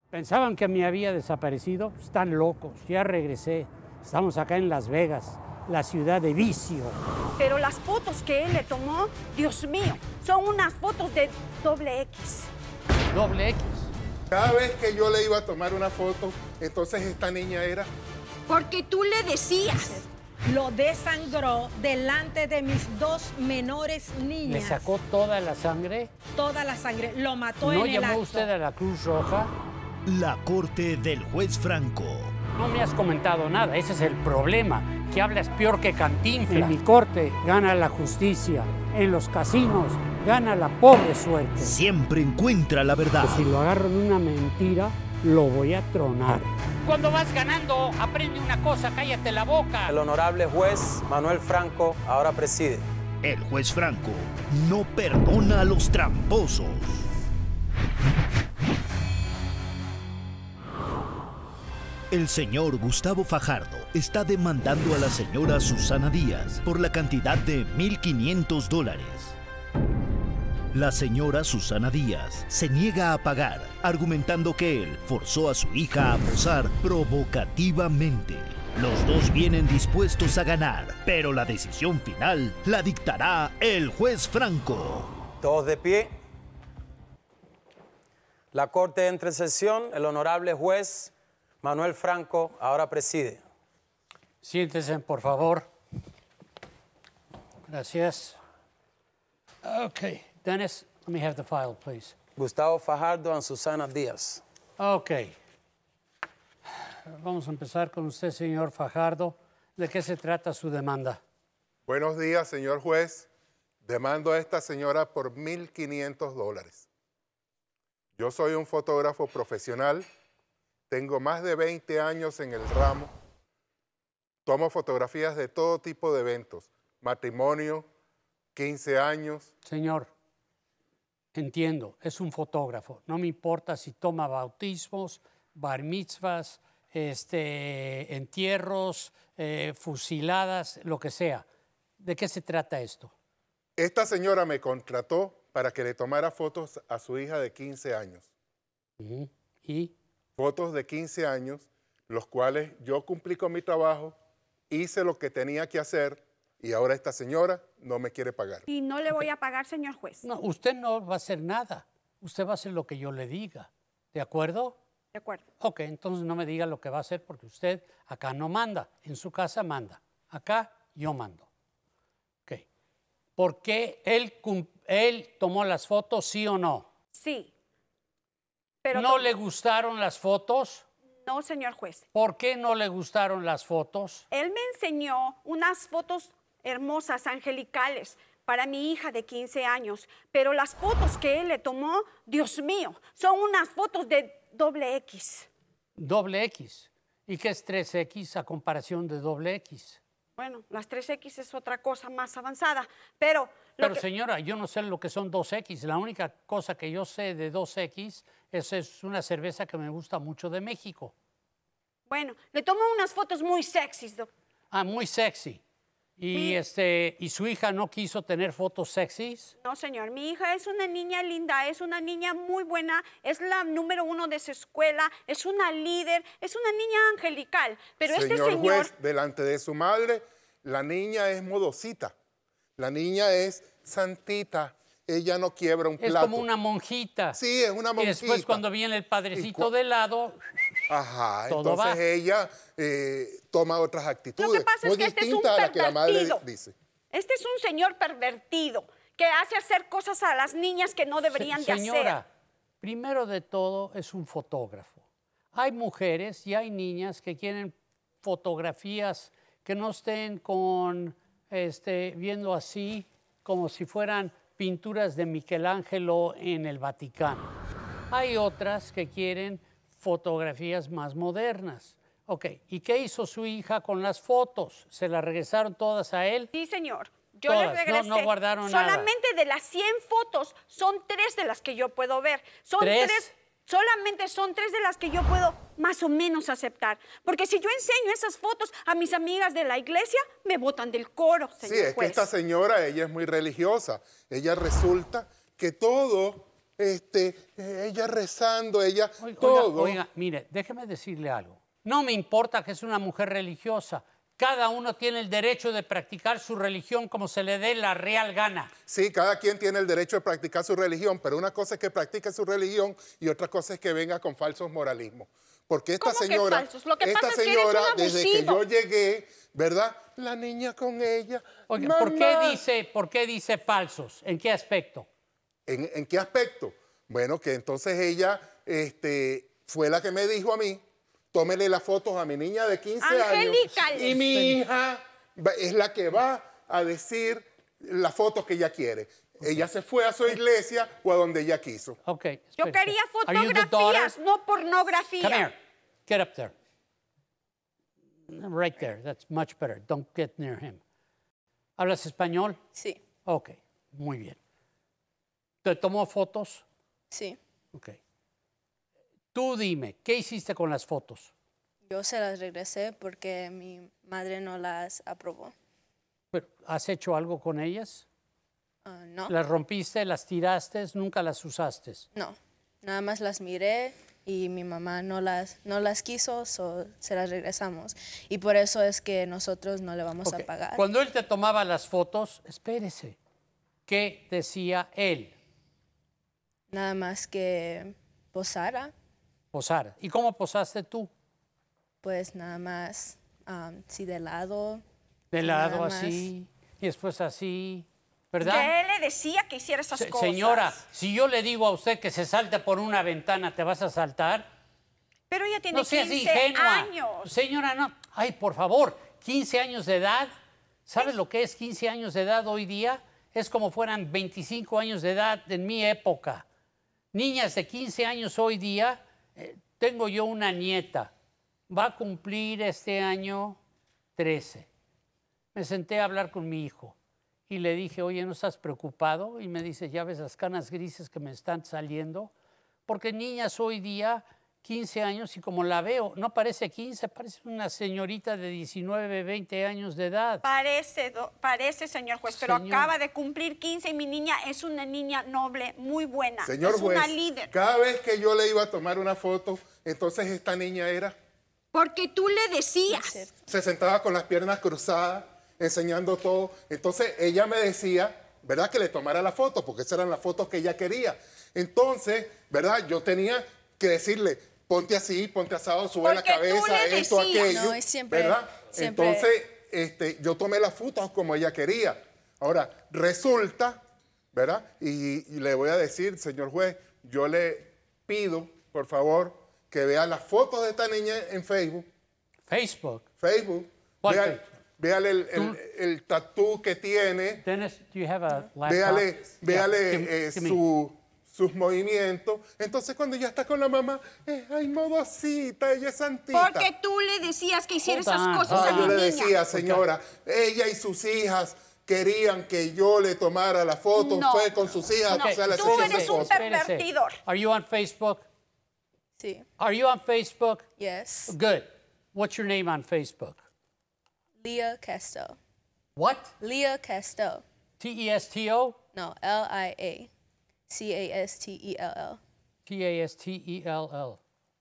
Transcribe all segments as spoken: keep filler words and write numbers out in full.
Pensaban que me había desaparecido. Están locos, ya regresé. Estamos acá en Las Vegas, la ciudad de vicio. Pero las fotos que él le tomó, Dios mío, son unas fotos de doble X. ¿Doble X? Cada vez que yo le iba a tomar una foto, entonces esta niña era... Porque tú le decías. Lo desangró delante de mis dos menores niñas. ¿Le sacó toda la sangre? Toda la sangre. Lo mató ¿No en el llamó acto. usted a la Cruz Roja? La corte del juez Franco. No me has comentado nada, ese es el problema, que hablas peor que Cantinflas. En mi corte gana la justicia, en los casinos gana la pobre suerte. Siempre encuentra la verdad. Que si lo agarro en una mentira, lo voy a tronar. Cuando vas ganando, aprende una cosa, cállate la boca. El honorable juez Manuel Franco ahora preside. El juez Franco no perdona a los tramposos. El señor Gustavo Fajardo está demandando a la señora Susana Díaz por la cantidad de mil quinientos dólares. La señora Susana Díaz se niega a pagar, argumentando que él forzó a su hija a posar provocativamente. Los dos vienen dispuestos a ganar, pero la decisión final la dictará el juez Franco. Todos de pie. La corte entra en sesión. El honorable juez Manuel Franco ahora preside. Siéntese, por favor. Gracias. Okay, Dennis, let me have the file, please. Gustavo Fajardo and Susana Díaz. Okay. Vamos a empezar con usted, señor Fajardo. ¿De qué se trata su demanda? Buenos días, señor juez. Demando a esta señora por mil quinientos dólares. Yo soy un fotógrafo profesional. Tengo más de veinte años en el ramo. Tomo fotografías de todo tipo de eventos. Matrimonio, quince años. Señor, entiendo, es un fotógrafo. No me importa si toma bautismos, bar mitzvahs, este, entierros, eh, fusiladas, lo que sea. ¿De qué se trata esto? Esta señora me contrató para que le tomara fotos a su hija de quince años. Uh-huh. ¿Y? Fotos de quince años, los cuales yo cumplí con mi trabajo, hice lo que tenía que hacer y ahora esta señora no me quiere pagar. Y no le voy a pagar, señor juez. No, usted no va a hacer nada. Usted va a hacer lo que yo le diga. ¿De acuerdo? De acuerdo. Ok, entonces no me diga lo que va a hacer porque usted acá no manda. En su casa manda. Acá yo mando. Ok. ¿Por qué él, él tomó las fotos, sí o no? Sí. Pero ¿No le gustaron las fotos? No, señor juez. ¿Por qué no le gustaron las fotos? Él me enseñó unas fotos hermosas, angelicales, para mi hija de quince años. Pero las fotos que él le tomó, Dios mío, son unas fotos de doble X. ¿Doble X? ¿Y qué es tres X a comparación de doble X? Bueno, las tres X es otra cosa más avanzada, pero... Lo Pero que... señora, yo no sé lo que son dos X. La única cosa que yo sé de dos X es, es una cerveza que me gusta mucho de México. Bueno, le tomó unas fotos muy sexys, doctor. Ah, muy sexy. ¿Y, sí. este, ¿Y su hija no quiso tener fotos sexys? No, señor. Mi hija es una niña linda, es una niña muy buena, es la número uno de su escuela, es una líder, es una niña angelical. Pero señor este señor... juez, delante de su madre, la niña es modosita. La niña es santita. Ella no quiebra un plato. Es como una monjita. Sí, es una monjita. Y después cuando viene el padrecito de lado... Ajá, todo entonces va. ella eh, toma otras actitudes. Lo que pasa muy es que este es un distintas a la que la madre pervertido. dice. Este es un señor pervertido que hace hacer cosas a las niñas que no deberían Se, de señora, hacer. Primero de todo es un fotógrafo. Hay mujeres y hay niñas que quieren fotografías que no estén con, este, viendo así como si fueran pinturas de Michelangelo en el Vaticano. Hay otras que quieren fotografías más modernas. Ok, ¿y qué hizo su hija con las fotos? ¿Se las regresaron todas a él? Sí, señor. Yo Todas, le regresé. no, no guardaron nada. Solamente de las cien fotos, son tres de las que yo puedo ver. Son ¿Tres? tres. Solamente son tres de las que yo puedo más o menos aceptar. Porque si yo enseño esas fotos a mis amigas de la iglesia, me botan del coro, señor Sí, es juez. que esta señora, ella es muy religiosa. Ella resulta que todo este, ella rezando, ella, Oiga, todo. oiga, mire, déjeme decirle algo. No me importa que es una mujer religiosa. Cada uno tiene el derecho de practicar su religión como se le dé la real gana. Sí, cada quien tiene el derecho de practicar su religión, pero una cosa es que practique su religión y otra cosa es que venga con falsos moralismos. Porque esta ¿Cómo que señora, falsos? Lo que esta pasa es que eres señora, un desde que abusivo. yo llegué, ¿verdad? La niña con ella. Oiga, ¿por qué, mamá. dice, ¿por qué dice falsos? ¿En qué aspecto? ¿En, en qué aspecto? Bueno, que entonces ella este, fue la que me dijo a mí, tómele las fotos a mi niña de quince Angelicales. años. Y mi hija va- es la que va a decir las fotos que ella quiere. Ella se fue a su iglesia o a donde ella quiso. Ok. Yo espere, quería espere. Are you the daughter? fotografías, no pornografía. Come here. Get up there. Right there. That's much better. Don't get near him. ¿Hablas español? Sí, Ok. Muy bien. ¿Te tomó fotos? sí. Ok. Tú dime, ¿qué hiciste con las fotos? Yo se las regresé porque mi madre no las aprobó. Pero, ¿has hecho algo con ellas? Ah, no, ¿Las rompiste, las tiraste, nunca las usaste? no. Nada más las miré y mi mamá no las, no las quiso, so se las regresamos. Y por eso es que nosotros no le vamos Ok. a pagar. Cuando él te tomaba las fotos, espérese, ¿qué decía él? Nada más que posara, Posar. ¿Y cómo posaste tú? pues nada más, um, sí, de lado. De Nada lado más. así, y después así, ¿verdad? Que él le decía que hiciera esas Se- cosas. Señora, si yo le digo a usted que se salte por una ventana, ¿te vas a saltar? Pero ella tiene No seas quince ingenua. años. Señora, no. Ay, por favor, quince años de edad. ¿Sabe lo que es quince años de edad hoy día? Es como fueran veinticinco años de edad en mi época. Niñas de quince años hoy día, eh, tengo yo una nieta. Va a cumplir este año trece. Me senté a hablar con mi hijo y le dije, oye, ¿no estás preocupado? Y me dice, ¿ya ves las canas grises que me están saliendo? Porque niñas hoy día, quince años, y como la veo, no parece quince, parece una señorita de diecinueve, veinte años de edad. Parece, do- parece, señor juez, pero Señor. acaba de cumplir quince y mi niña es una niña noble, muy buena. Señor es juez, una líder. cada vez que yo le iba a tomar una foto, entonces esta niña era, Porque tú le decías. se sentaba con las piernas cruzadas, enseñando todo. Entonces ella me decía, ¿verdad? Que le tomara la foto, porque esas eran las fotos que ella quería. Entonces, ¿verdad? Yo tenía que decirle, ponte así, ponte asado, sube la Porque tú cabeza, le esto, decías. aquello. No, y siempre- ¿verdad? siempre- Entonces, este, yo tomé las fotos como ella quería. Ahora, resulta, ¿verdad? Y, y le voy a decir, señor juez, yo le pido, por favor, que vea las fotos de esta niña en Facebook. Facebook. Facebook. ¿Cuál Vea- Facebook? Véale el, el, el tatú que tiene. Dennis, do you have a laptop? Véale, Yeah, véale give- eh, give me. su- sus movimientos. Entonces, cuando ella está con la mamá, eh, ay, modosita, ella es santita. Porque tú le decías que hiciera Hold esas on. cosas Ah, a yo mi le niña. decía, señora, ella y sus hijas querían que yo le tomara la foto. No. Fue con sus hijas No, a hacer la tú sesión eres de un fotos. per- Espérese. pervertidor. Are you on Facebook? Sí, Are you on Facebook? yes. Good. What's your name on Facebook? Leah Castel. What? Leah Castel. T E S T O? No, L I A C A S T E L L. T A S T E L L.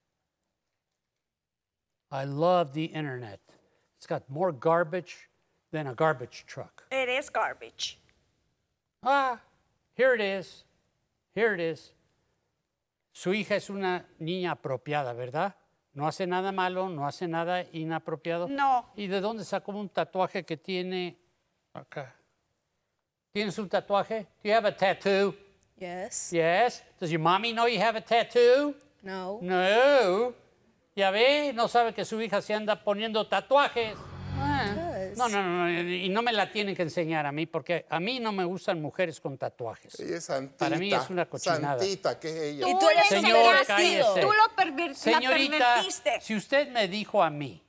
I love the internet. It's got more garbage than a garbage truck. It is garbage. Ah, here it is. Here it is. Su hija es una niña apropiada, ¿verdad? No hace nada malo, no hace nada inapropiado. No. ¿Y de dónde sacó un tatuaje que tiene acá? ¿Tienes un tatuaje? Do you have a tattoo? Yes. Yes. Does your mommy know you have a tattoo? No. No. Ya ve, no sabe que su hija se anda poniendo tatuajes. Ah. Does. No, no, no, no, y no me la tienen que enseñar a mí, porque a mí no me gustan mujeres con tatuajes. Ella es santita. Para mí es una cochinada. Santita, ¿qué es ella? Y Tú tú eres le un Señor, enseñaste, cállese. Tú lo perver- la Señorita, pervertiste. si usted me dijo a mí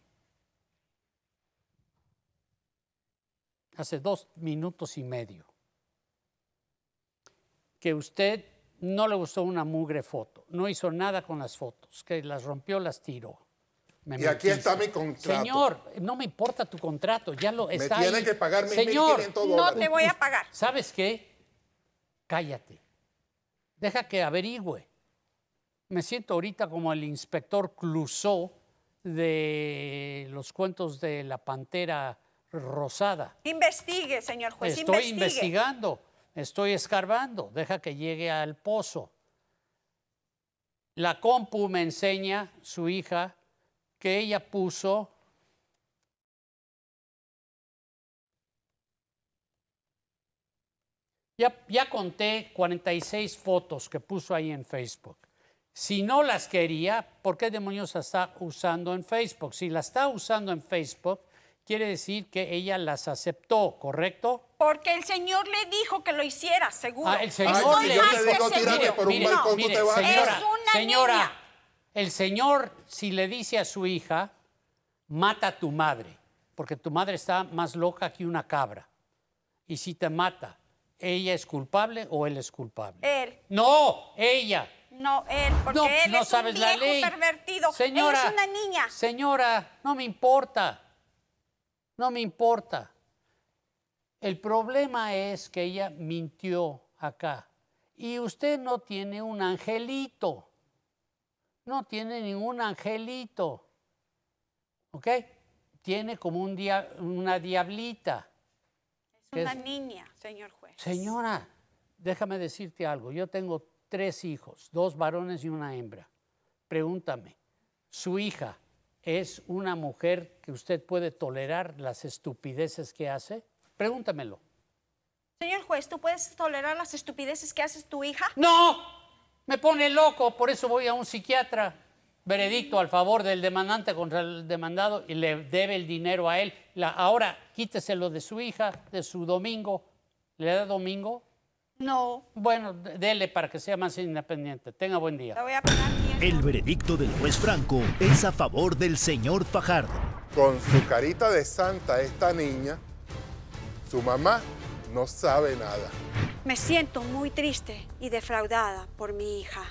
hace dos minutos y medio que usted no le gustó una mugre foto, no hizo nada con las fotos, que las rompió, las tiró. Me Y aquí mentiste. está mi contrato. Señor, no me importa tu contrato, ya lo está tiene ahí. que pagar mis Señor, mil quinientos No dólares. te voy a pagar. ¿sabes qué? Cállate. Deja que averigüe. Me siento ahorita como el inspector Clouseau de los cuentos de la Pantera Rosada. Investigue, señor juez, Estoy investigue. investigando, estoy escarbando. Deja que llegue al pozo. La compu me enseña, su hija, que ella puso Ya, ya conté cuarenta y seis fotos que puso ahí en Facebook. Si no las quería, ¿por qué demonios las está usando en Facebook? Si las está usando en Facebook, quiere decir que ella las aceptó, ¿correcto? Porque el Señor le dijo que lo hiciera, seguro. Ah, el Señor Estoy le yo más te que digo, seguro. tírate por un Mire, balcón, mire, tú te vas. señora, Es una señora, niña. el Señor, si le dice a su hija, mata a tu madre, porque tu madre está más loca que una cabra. Y si te mata, ¿ella es culpable o él es culpable? Él. No, ella. No, él, porque No, él no es sabes un la viejo ley. pervertido. Señora, Ella es una niña. Señora, no me importa. No me importa. El problema es que ella mintió acá. Y usted no tiene un angelito. No tiene ningún angelito. ¿Ok? Tiene como un dia- una diablita. Es una es- niña, señor juez. Señora, déjame decirte algo. Yo tengo tres hijos, dos varones y una hembra. Pregúntame, ¿su hija es una mujer que usted puede tolerar las estupideces que hace? Pregúntamelo. Señor juez, ¿tú puedes tolerar las estupideces que hace tu hija? ¡No! Me pone loco, por eso voy a un psiquiatra. Veredicto al favor del demandante contra el demandado y le debe el dinero a él. La, ahora quíteselo de su hija, de su domingo. ¿Le da domingo? No. Bueno, d- dele para que sea más independiente. Tenga buen Le día. voy a pagar diez. El veredicto del juez Franco es a favor del señor Fajardo. Con su carita de santa, esta niña, su mamá no sabe nada. Me siento muy triste y defraudada por mi hija.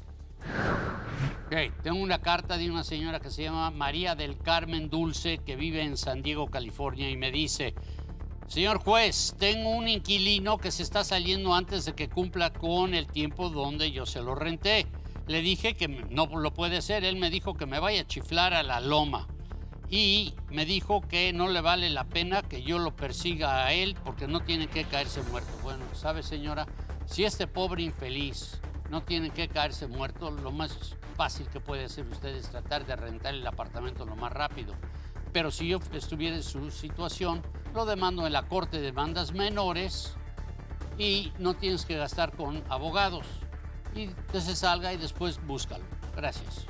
Okay, tengo una carta de una señora que se llama María del Carmen Dulce, que vive en San Diego, California, y me dice: señor juez, tengo un inquilino que se está saliendo antes de que cumpla con el tiempo donde yo se lo renté. Le dije que no lo puede hacer. Él me dijo que me vaya a chiflar a la loma. Y me dijo que no le vale la pena que yo lo persiga a él porque no tiene que caerse muerto. Bueno, ¿sabe, señora? Si este pobre infeliz no tiene que caerse muerto, lo más fácil que puede hacer usted es tratar de rentar el apartamento lo más rápido. Pero si yo estuviera en su situación, lo demando en la Corte de Demandas Menores y no tienes que gastar con abogados. Y que se salga y después búscalo. Gracias.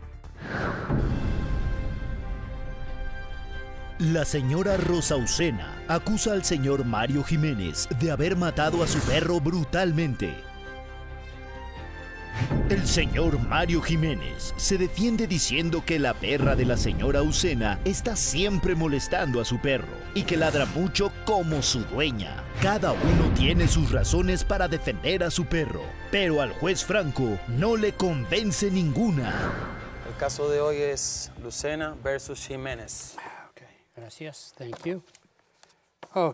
La señora Rosa Ucena acusa al señor Mario Jiménez de haber matado a su perro brutalmente. El señor Mario Jiménez se defiende diciendo que la perra de la señora Ucena está siempre molestando a su perro y que ladra mucho como su dueña. Cada uno tiene sus razones para defender a su perro, pero al juez Franco no le convence ninguna. El caso de hoy es Lucena versus Jiménez. Ok, gracias. Thank you. Ok.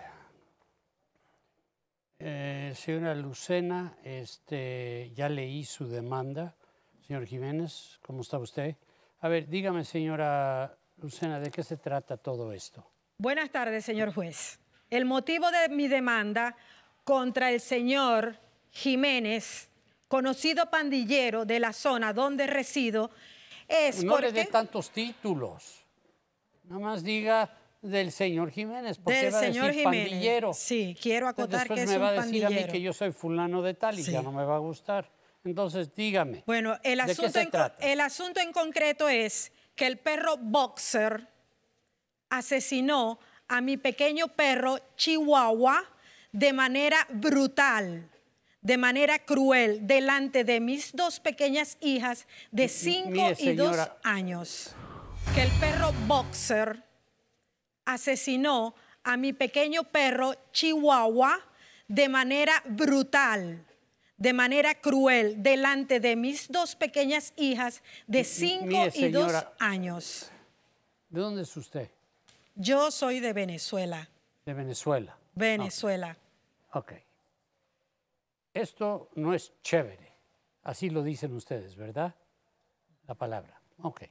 Eh, señora Lucena, este, ya leí su demanda. Señor Jiménez, ¿cómo está usted? A ver, dígame, señora Lucena, ¿de qué se trata todo esto? Buenas tardes, señor juez. El motivo de mi demanda contra el señor Jiménez, conocido pandillero de la zona donde resido, es No le porque... dé tantos títulos. Nada más diga del señor Jiménez, porque Del va a señor decir Jiménez. pandillero. Sí, quiero acotar Después que es me un va a decir a mí pandillero. que yo soy fulano de tal y Sí. ya no me va a gustar. Entonces, dígame. Bueno, el ¿de qué asunto, se en, co- trata? el asunto en concreto es que el perro Boxer asesinó a mi pequeño perro Chihuahua de manera brutal, de manera cruel, delante de mis dos pequeñas hijas de cinco mire, y dos señora. años. Que el perro Boxer asesinó a mi pequeño perro Chihuahua de manera brutal, de manera cruel, delante de mis dos pequeñas hijas de cinco mire, y dos señora. años. ¿De dónde es usted? Yo soy de Venezuela, De Venezuela. Venezuela. Ok. Esto no es chévere. Así lo dicen ustedes, ¿verdad? La palabra. Ok.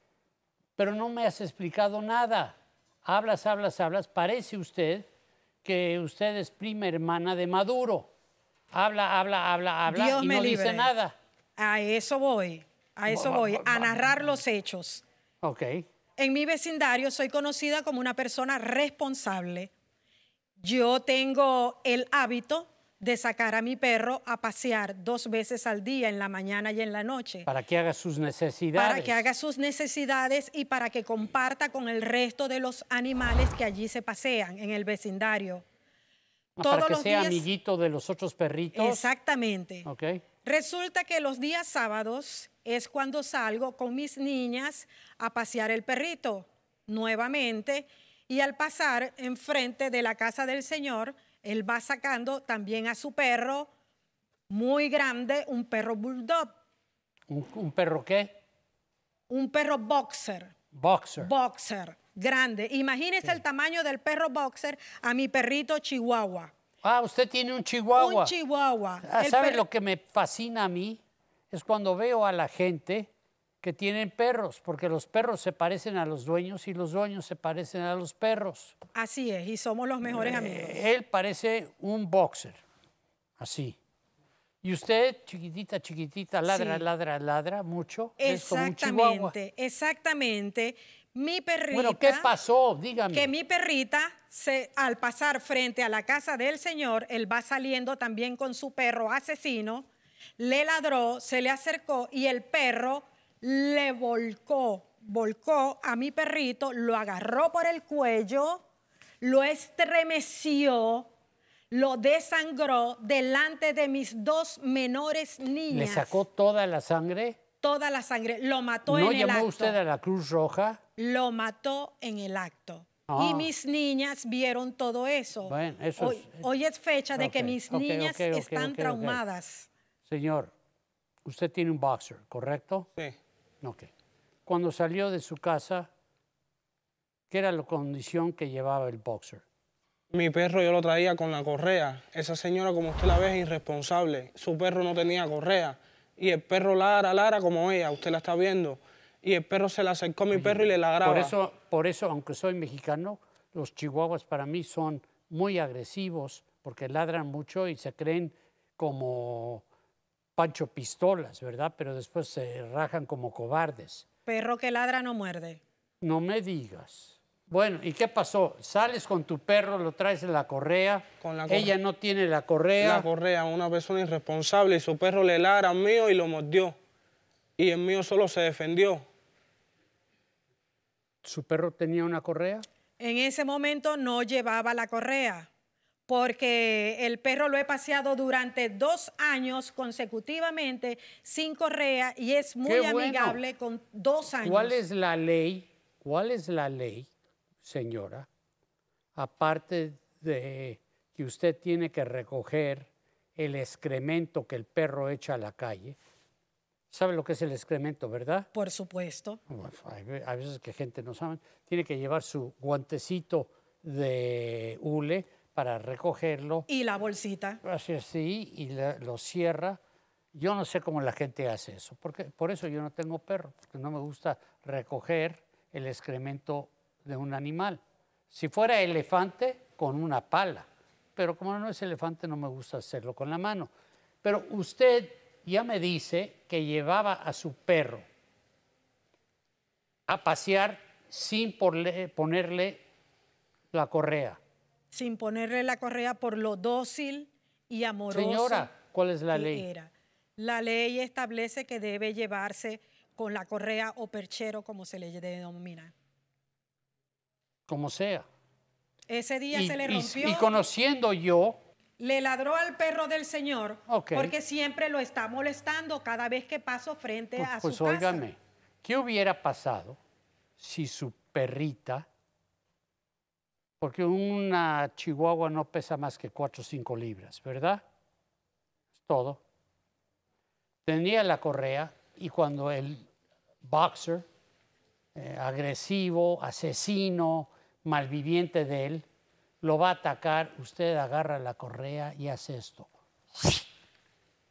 Pero no me has explicado nada. Hablas, hablas, hablas. Parece usted que usted es prima hermana de Maduro. Habla, habla, habla, habla Dios y me no libre. dice nada. A eso voy, a eso Va, va, voy, va, a va. narrar los hechos. Ok. En mi vecindario soy conocida como una persona responsable. Yo tengo el hábito de sacar a mi perro a pasear dos veces al día, en la mañana y en la noche. Para que haga sus necesidades. Para que haga sus necesidades y para que comparta con el resto de los animales que allí se pasean en el vecindario. Ah, Todos para que los sea días- amiguito de los otros perritos. Exactamente. Ok. Resulta que los días sábados es cuando salgo con mis niñas a pasear el perrito nuevamente, y al pasar enfrente de la casa del señor, él va sacando también a su perro muy grande, un perro bulldog, ¿Un, un perro qué? un perro boxer, Boxer. boxer, grande. Imagínese el tamaño del perro boxer a mi perrito chihuahua. Ah, usted tiene un chihuahua. Un chihuahua. Ah, El ¿sabe per- lo que me fascina a mí? Es cuando veo a la gente que tienen perros, porque los perros se parecen a los dueños y los dueños se parecen a los perros. Así es, y somos los mejores amigos. Eh, Él parece un boxer, así. Y usted, chiquitita, chiquitita, ladra, Sí. ladra, ladra mucho. Es como un chihuahua. Exactamente, exactamente. Mi perrita. Bueno, ¿qué pasó? Dígame. Que mi perrita, se, al pasar frente a la casa del señor, él va saliendo también con su perro asesino, le ladró, se le acercó y el perro le volcó, volcó a mi perrito, lo agarró por el cuello, lo estremeció, lo desangró delante de mis dos menores niñas. ¿Le sacó toda la sangre? Toda la sangre, lo mató ¿No en el llamó acto. usted a la Cruz Roja? Lo mató en el acto. Ah. Y mis niñas vieron todo eso. Bueno, eso hoy, es- hoy es fecha de que Ok, mis ok, niñas ok, ok, están ok, ok. traumadas. Señor, usted tiene un boxer, ¿correcto? Sí. Ok. Cuando salió de su casa, ¿qué era la condición que llevaba el boxer? Mi perro yo lo traía con la correa. Esa señora, como usted la ve, es irresponsable. Su perro no tenía correa. Y el perro ladra, ladra como ella, usted la está viendo. Y el perro se le acercó a mi perro y le ladraba. Por eso, por eso, aunque soy mexicano, los chihuahuas para mí son muy agresivos porque ladran mucho y se creen como Pancho Pistolas, ¿verdad? Pero después se rajan como cobardes. Perro que ladra no muerde. No me digas. Bueno, ¿y qué pasó? Sales con tu perro, lo traes en la correa. Con la correa. Ella no tiene la correa. La correa, una persona irresponsable, y su perro le ladra al mío y lo mordió. Y el mío solo se defendió. ¿Su perro tenía una correa? En ese momento no llevaba la correa, porque el perro lo he paseado durante dos años consecutivamente sin correa y es muy Qué bueno. amigable con dos años. ¿Cuál es la ley? ¿Cuál es la ley, señora? Aparte de que usted tiene que recoger el excremento que el perro echa a la calle. ¿Sabe lo que es el excremento, verdad? Por supuesto. Bueno, hay, ve- hay veces que gente no sabe. Tiene que llevar su guantecito de hule para recogerlo. Y la bolsita. Hace así y la- lo cierra. Yo no sé cómo la gente hace eso, porque por eso yo no tengo perro, porque no me gusta recoger el excremento de un animal. Si fuera elefante, con una pala, pero como no es elefante, no me gusta hacerlo con la mano. Pero usted ya me dice que llevaba a su perro a pasear sin porle- ponerle la correa. Sin ponerle la correa por lo dócil y amoroso. Señora, ¿cuál es la que ley? era. La ley establece que debe llevarse con la correa o perchero, como se le denomina. Como sea. Ese día Y, se le y- rompió, y conociendo yo, le ladró al perro del señor, Ok. porque siempre lo está molestando cada vez que paso frente pues, a pues su óigame, casa. ¿qué hubiera pasado si su perrita, porque una chihuahua no pesa más que cuatro o cinco libras, ¿verdad? Es todo. Tenía la correa y cuando el boxer, eh, agresivo, asesino, malviviente de él, lo va a atacar, usted agarra la correa y hace esto.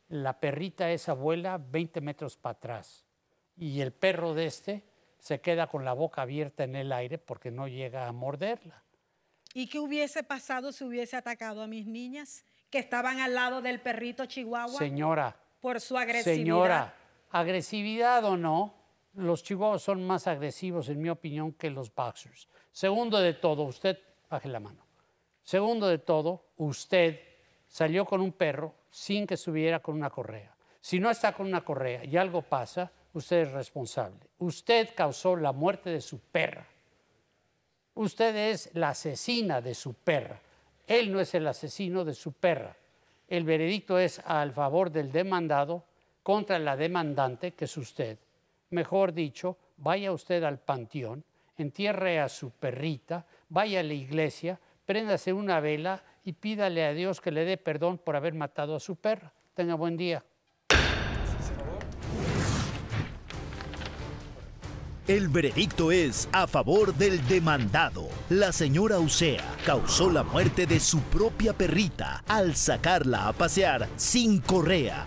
la perrita esa vuela veinte metros para atrás y el perro de este se queda con la boca abierta en el aire porque no llega a morderla. ¿Y qué hubiese pasado si hubiese atacado a mis niñas que estaban al lado del perrito chihuahua? Señora, por su agresividad. Señora, agresividad o no, los chihuahuas son más agresivos, en mi opinión, que los boxers. Segundo de todo, usted, baje la mano. Segundo de todo, usted salió con un perro sin que estuviera con una correa. Si no está con una correa y algo pasa, usted es responsable. Usted causó la muerte de su perra. Usted es la asesina de su perra. Él no es el asesino de su perra. El veredicto es al favor del demandado contra la demandante, que es usted. Mejor dicho, vaya usted al panteón, entierre a su perrita, vaya a la iglesia, préndase una vela y pídale a Dios que le dé perdón por haber matado a su perra. Tenga buen día. El veredicto es a favor del demandado. La señora Ucea causó la muerte de su propia perrita al sacarla a pasear sin correa.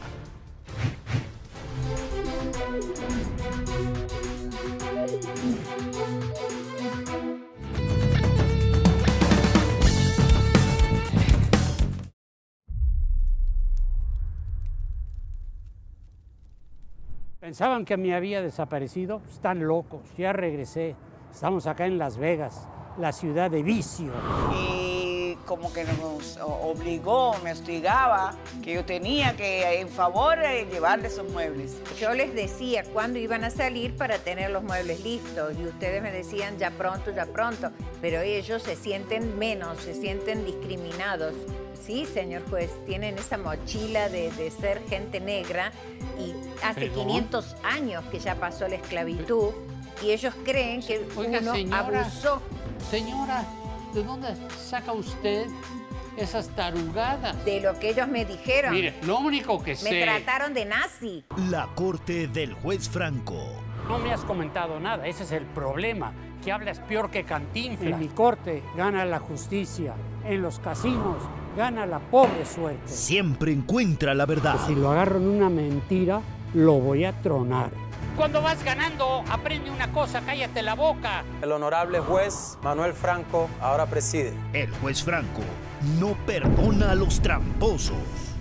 Pensaban que me había desaparecido. Están locos, ya regresé. Estamos acá en Las Vegas, la ciudad de vicio. Y como que nos obligó, me hostigaba, que yo tenía que, en favor, de llevarle esos muebles. Yo les decía cuándo iban a salir para tener los muebles listos y ustedes me decían ya pronto, ya pronto, pero ellos se sienten menos, se sienten discriminados. Sí, señor juez, tienen esa mochila de, de ser gente negra y hace ¿Perdón? quinientos años que ya pasó la esclavitud y ellos creen que Oiga, uno señora, abusó. Señora, ¿de dónde saca usted esas tarugadas? De lo que ellos me dijeron. Mire, lo único que Me sé... trataron de nazi. La corte del juez Franco. No me has comentado nada, ese es el problema, que hablas peor que Cantinflas. En mi corte gana la justicia, en los casinos gana la pobre suerte. Siempre encuentra la verdad. Si lo agarro en una mentira, lo voy a tronar. Cuando vas ganando, aprende una cosa, cállate la boca. El honorable juez Manuel Franco ahora preside. El juez Franco no perdona a los tramposos.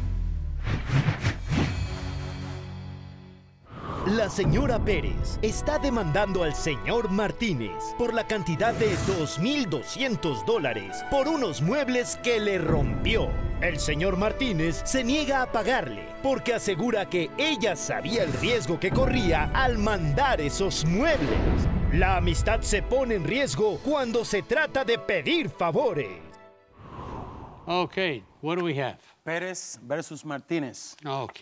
La señora Pérez está demandando al señor Martínez por la cantidad de dos mil doscientos dólares por unos muebles que le rompió. El señor Martínez se niega a pagarle porque asegura que ella sabía el riesgo que corría al mandar esos muebles. La amistad se pone en riesgo cuando se trata de pedir favores. Ok, what do we have? Pérez versus Martínez. Ok.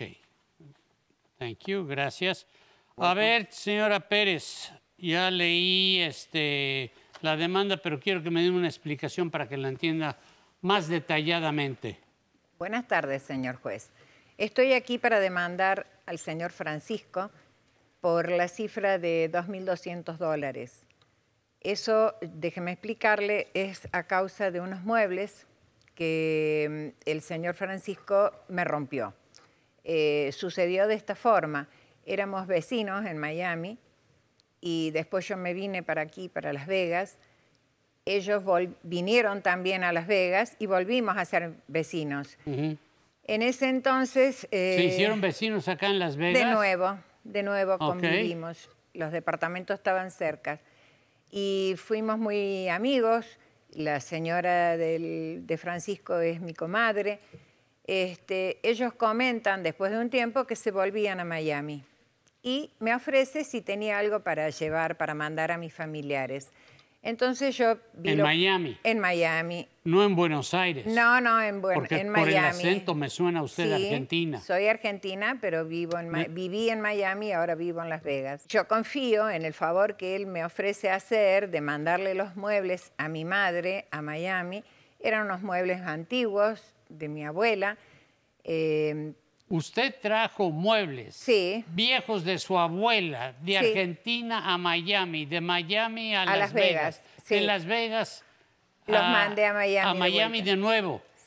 Thank you, gracias. A ver, señora Pérez, ya leí este, la demanda, pero quiero que me den una explicación para que la entienda más detalladamente. Buenas tardes, señor juez. Estoy aquí para demandar al señor Francisco por la cifra de dos mil doscientos dólares. Eso, déjeme explicarle, es a causa de unos muebles que el señor Francisco me rompió. Eh, sucedió de esta forma. Éramos vecinos en Miami y después yo me vine para aquí, para Las Vegas. Ellos vinieron también a Las Vegas y volvimos a ser vecinos. Uh-huh. En ese entonces... Eh, ¿Se hicieron vecinos acá en Las Vegas? De nuevo, de nuevo okay. convivimos. Los departamentos estaban cerca. Y fuimos muy amigos. La señora del, de Francisco es mi comadre. Este, ellos comentan después de un tiempo que se volvían a Miami y me ofrece si tenía algo para llevar, para mandar a mis familiares. Entonces yo vi... ¿En lo, Miami? En Miami. No en Buenos Aires. No, no, en, buen, Porque en por Miami. Porque por el acento me suena a usted sí, argentina. Soy argentina, pero vivo en, ¿Eh? viví en Miami y ahora vivo en Las Vegas. Yo confío en el favor que él me ofrece hacer de mandarle los muebles a mi madre a Miami. Eran unos muebles antiguos de mi abuela. Eh, Usted trajo muebles sí. viejos de su abuela, de sí. Argentina a Miami, de Miami a, a Las, Las Vegas, Vegas. Sí. de Las Vegas los a, mandé a Miami. A Miami de, de nuevo.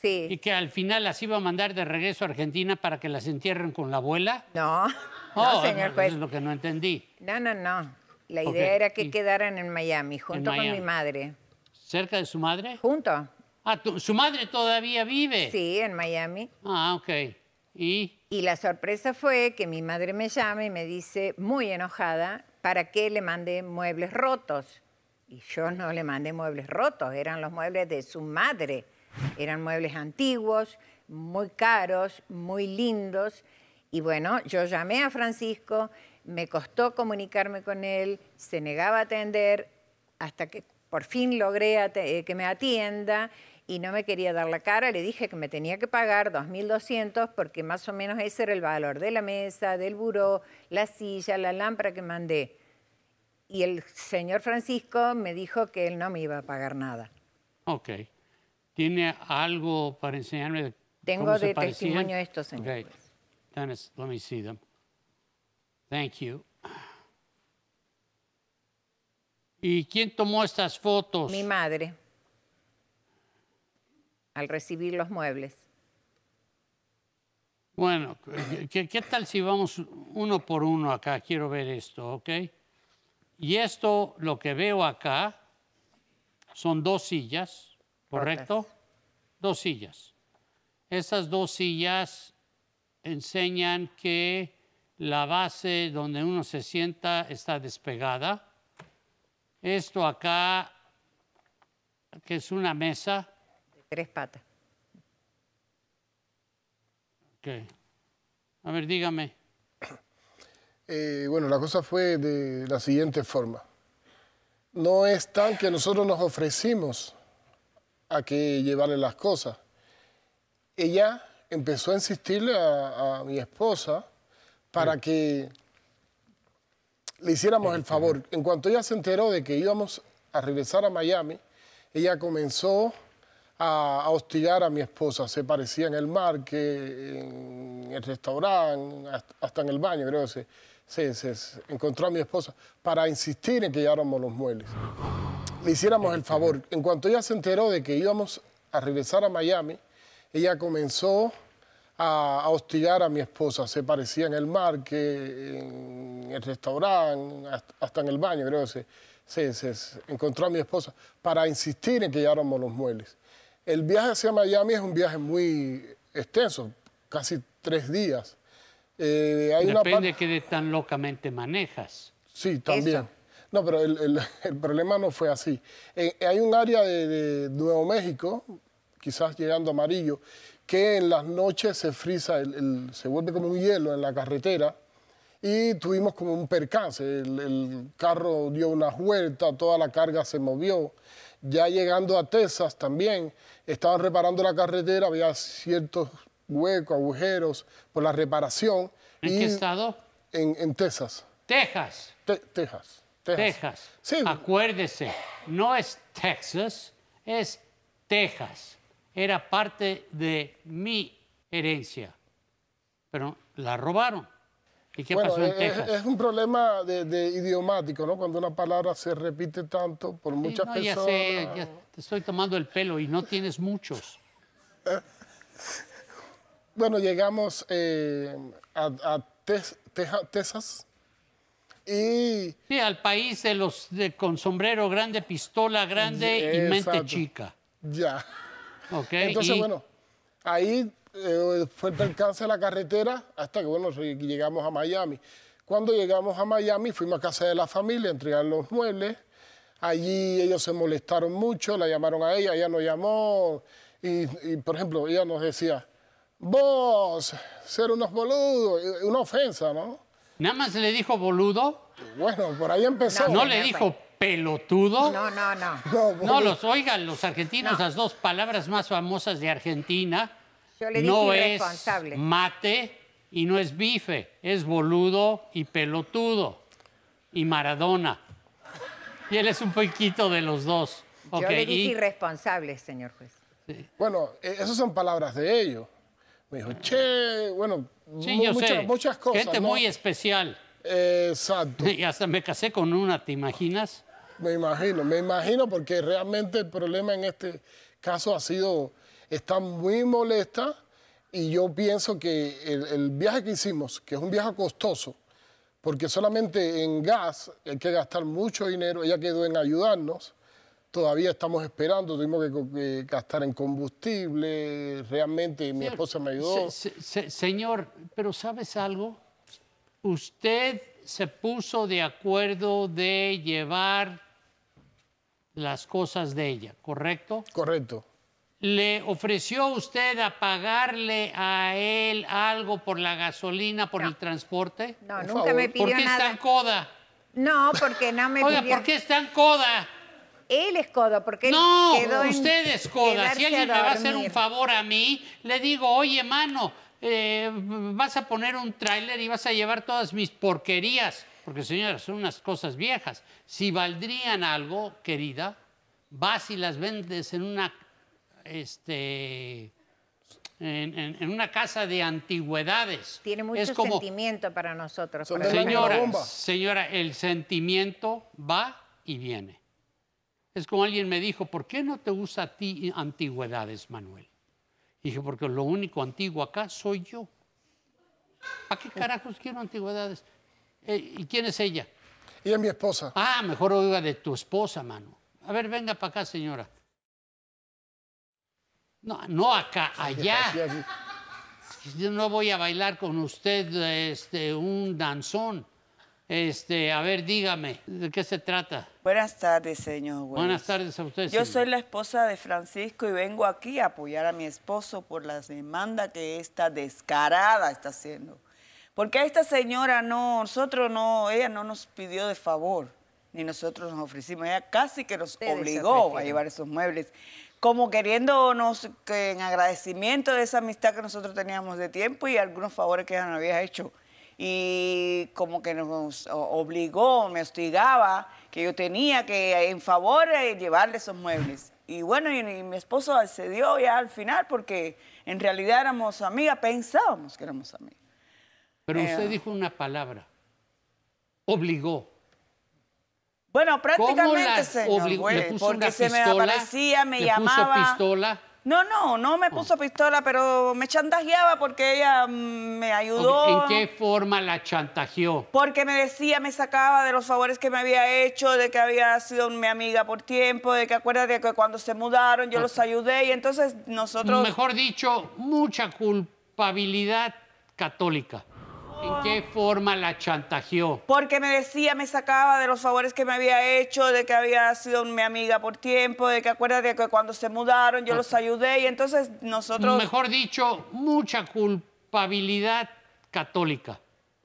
Sí. ¿Y que al final las iba a mandar de regreso a Argentina para que las entierren con la abuela? No, Oh, no, señor eso juez. es lo que no entendí. No, no, no. La idea Ok, era que y- quedaran en Miami, junto con Miami. mi madre. ¿Cerca de su madre? ¿Junto? Ah, tu- ¿su madre todavía vive? Sí, en Miami. Ah, ok. ¿Y? Y la sorpresa fue que mi madre me llama y me dice, muy enojada, ¿para qué le mandé muebles rotos? Y yo no le mandé muebles rotos, eran los muebles de su madre. Eran muebles antiguos, muy caros, muy lindos. Y bueno, yo llamé a Francisco, me costó comunicarme con él, se negaba a atender, hasta que por fin logré ate- que me atienda y no me quería dar la cara. Le dije que me tenía que pagar dos mil doscientos porque más o menos ese era el valor de la mesa, del buró, la silla, la lámpara que mandé. Y el señor Francisco me dijo que él no me iba a pagar nada. Ok. ¿Tiene algo para enseñarme de Tengo cómo se de parecían? testimonio esto, señor Okay. juez. Dennis, let me see them. Thank you. ¿Y quién tomó estas fotos? Mi madre, al recibir los muebles. Bueno, ¿qué, qué tal si vamos uno por uno acá? Quiero ver esto, ¿ok? Y esto, lo que veo acá, son dos sillas, ¿correcto? Rotas. Dos sillas. Esas dos sillas enseñan que la base donde uno se sienta está despegada. Esto acá, que es una mesa. De tres patas. Ok. A ver, dígame. Eh, bueno, la cosa fue de la siguiente forma. No es tan que nosotros nos ofrecimos a que llevarle las cosas. Ella empezó a insistirle a, a mi esposa para que le hiciéramos el favor. En cuanto ella se enteró de que íbamos a regresar a Miami, ella comenzó a, a hostigar a mi esposa. Se parecía en el mar, que en el restaurante, hasta, hasta en el baño, creo que se, se, se- se encontró a mi esposa para insistir en que lleváramos los muebles. Le hiciéramos el favor. En cuanto ella se enteró de que íbamos a regresar a Miami, ella comenzó a, a hostigar a mi esposa. Se parecía en el mar, que en el restaurante, hasta, hasta en el baño, creo que se, se, se- se encontró a mi esposa para insistir en que lleváramos los muebles. El viaje hacia Miami es un viaje muy extenso, casi tres días. Eh, hay una Depende par- de qué tan locamente manejas. Sí, también. Eso. No, pero el, el- el problema no fue así. Eh, hay un área de, de Nuevo México, quizás llegando a Amarillo, que en las noches se frisa, el- el- se vuelve como un hielo en la carretera y tuvimos como un percance. El, el carro dio una vuelta, toda la carga se movió. Ya llegando a Texas también, estaban reparando la carretera, había ciertos huecos, agujeros por la reparación. ¿En y qué estado? En, en Texas. Texas. Te- Texas. Texas. Sí. Acuérdese, no es Texas, es Texas. Era parte de mi herencia, pero la robaron. ¿Y qué Bueno, pasó en es, Texas? es un problema de, de idiomático, ¿no? Cuando una palabra se repite tanto por Sí, muchas no, ya personas. sé, ya te estoy tomando el pelo y no tienes muchos. Bueno, llegamos eh, a, a Tex- Teja- Texas y... Sí, al país de los de, con sombrero grande, pistola grande y mente Exacto. chica. Ya. ¿Ok? Entonces, Y- bueno, ahí eh, fue el percance de la carretera hasta que, bueno, re- llegamos a Miami. Cuando llegamos a Miami, fuimos a casa de la familia a entregar los muebles. Allí ellos se molestaron mucho, la llamaron a ella, ella nos llamó y, y, por ejemplo, ella nos decía, vos, ser unos boludos, y- una ofensa, ¿no? ¿Nada más le dijo boludo? Bueno, por ahí empezó. ¿No le dijo pelotudo? No, no, no. No, No, los oigan, los argentinos, No. las dos palabras más famosas de Argentina, Yo le no dije es irresponsable. mate y no es bife, es boludo y pelotudo y Maradona. Y él es un poquito de los dos. Yo Ok, le dije y- irresponsable, señor juez. Bueno, eh, esas son palabras de ellos. Me dijo, che, bueno, sí, mu- yo muchas, sé, muchas cosas. gente ¿no? muy especial. Eh, exacto. Y hasta me casé con una, ¿te imaginas? Me imagino, me imagino porque realmente el problema en este caso ha sido está muy molesta y yo pienso que el, el viaje que hicimos, que es un viaje costoso, porque solamente en gas hay que gastar mucho dinero, ella quedó en ayudarnos, todavía estamos esperando, tuvimos que, que gastar en combustible, realmente mi esposa me ayudó. Se, se, señor, pero ¿sabes algo? Usted se puso de acuerdo de llevar las cosas de ella, ¿correcto? Correcto. ¿Le ofreció usted a pagarle a él algo por la gasolina, por no. el transporte? No, por nunca favor. me pidió ¿Por qué nada. es tan coda? No, porque no me Oiga, pidió. ¿por qué es tan coda? Él es codo, porque él No, quedó en usted es coda. Si quedarse alguien me va a hacer un dormir. favor a mí, le digo, oye, mano, eh, vas a poner un tráiler y vas a llevar todas mis porquerías. Porque, señora, son unas cosas viejas. Si valdrían algo, querida, vas y las vendes en una, este, en, en- en una casa de antigüedades. Tiene mucho Es como, sentimiento para nosotros. Son para de la la señora, bomba. señora, el sentimiento va y viene. Es como alguien me dijo, ¿por qué no te gusta a ti antigüedades, Manuel? Y dije, porque lo único antiguo acá soy yo. ¿Para qué carajos quiero antigüedades? Eh, ¿Y quién es ella? Ella es mi esposa. Ah, mejor oiga de tu esposa, mano. A ver, venga para acá, señora. No, no acá, allá. Aquí, aquí. Yo no voy a bailar con usted este, un danzón. Este, a ver, dígame, ¿de qué se trata? Buenas tardes, señor juez. Buenas tardes a usted. Yo señor. soy la esposa de Francisco y vengo aquí a apoyar a mi esposo por la demanda que esta descarada está haciendo. Porque a esta señora no, nosotros no, ella no nos pidió de favor, ni nosotros nos ofrecimos. Ella casi que nos Ustedes se obligó a ofrecieron. llevar esos muebles, como queriéndonos que en agradecimiento de esa amistad que nosotros teníamos de tiempo y algunos favores que ella nos había hecho. Y como que nos obligó, me hostigaba, que yo tenía que en favor de llevarle esos muebles. Y bueno, y, y mi esposo accedió ya al final porque en realidad éramos amigas, pensábamos que éramos amigas. Pero Eh, usted dijo una palabra. Obligó. Bueno, ¿Cómo prácticamente, las señor obligó? ¿Le juez, puso porque una se me pistola? aparecía, me ¿Le llamaba. puso pistola? No, no, no me puso pistola, pero me chantajeaba porque ella mm, me ayudó. ¿En qué forma la chantajeó? Porque me decía, me sacaba de los favores que me había hecho, de que había sido mi amiga por tiempo, de que acuérdate que cuando se mudaron yo los ayudé y entonces nosotros... Mejor dicho, mucha culpabilidad católica. ¿En qué forma la chantajeó? Porque me decía, me sacaba de los favores que me había hecho, de que había sido mi amiga por tiempo, de que acuérdate que cuando se mudaron yo los ayudé y entonces nosotros... Mejor dicho, mucha culpabilidad católica.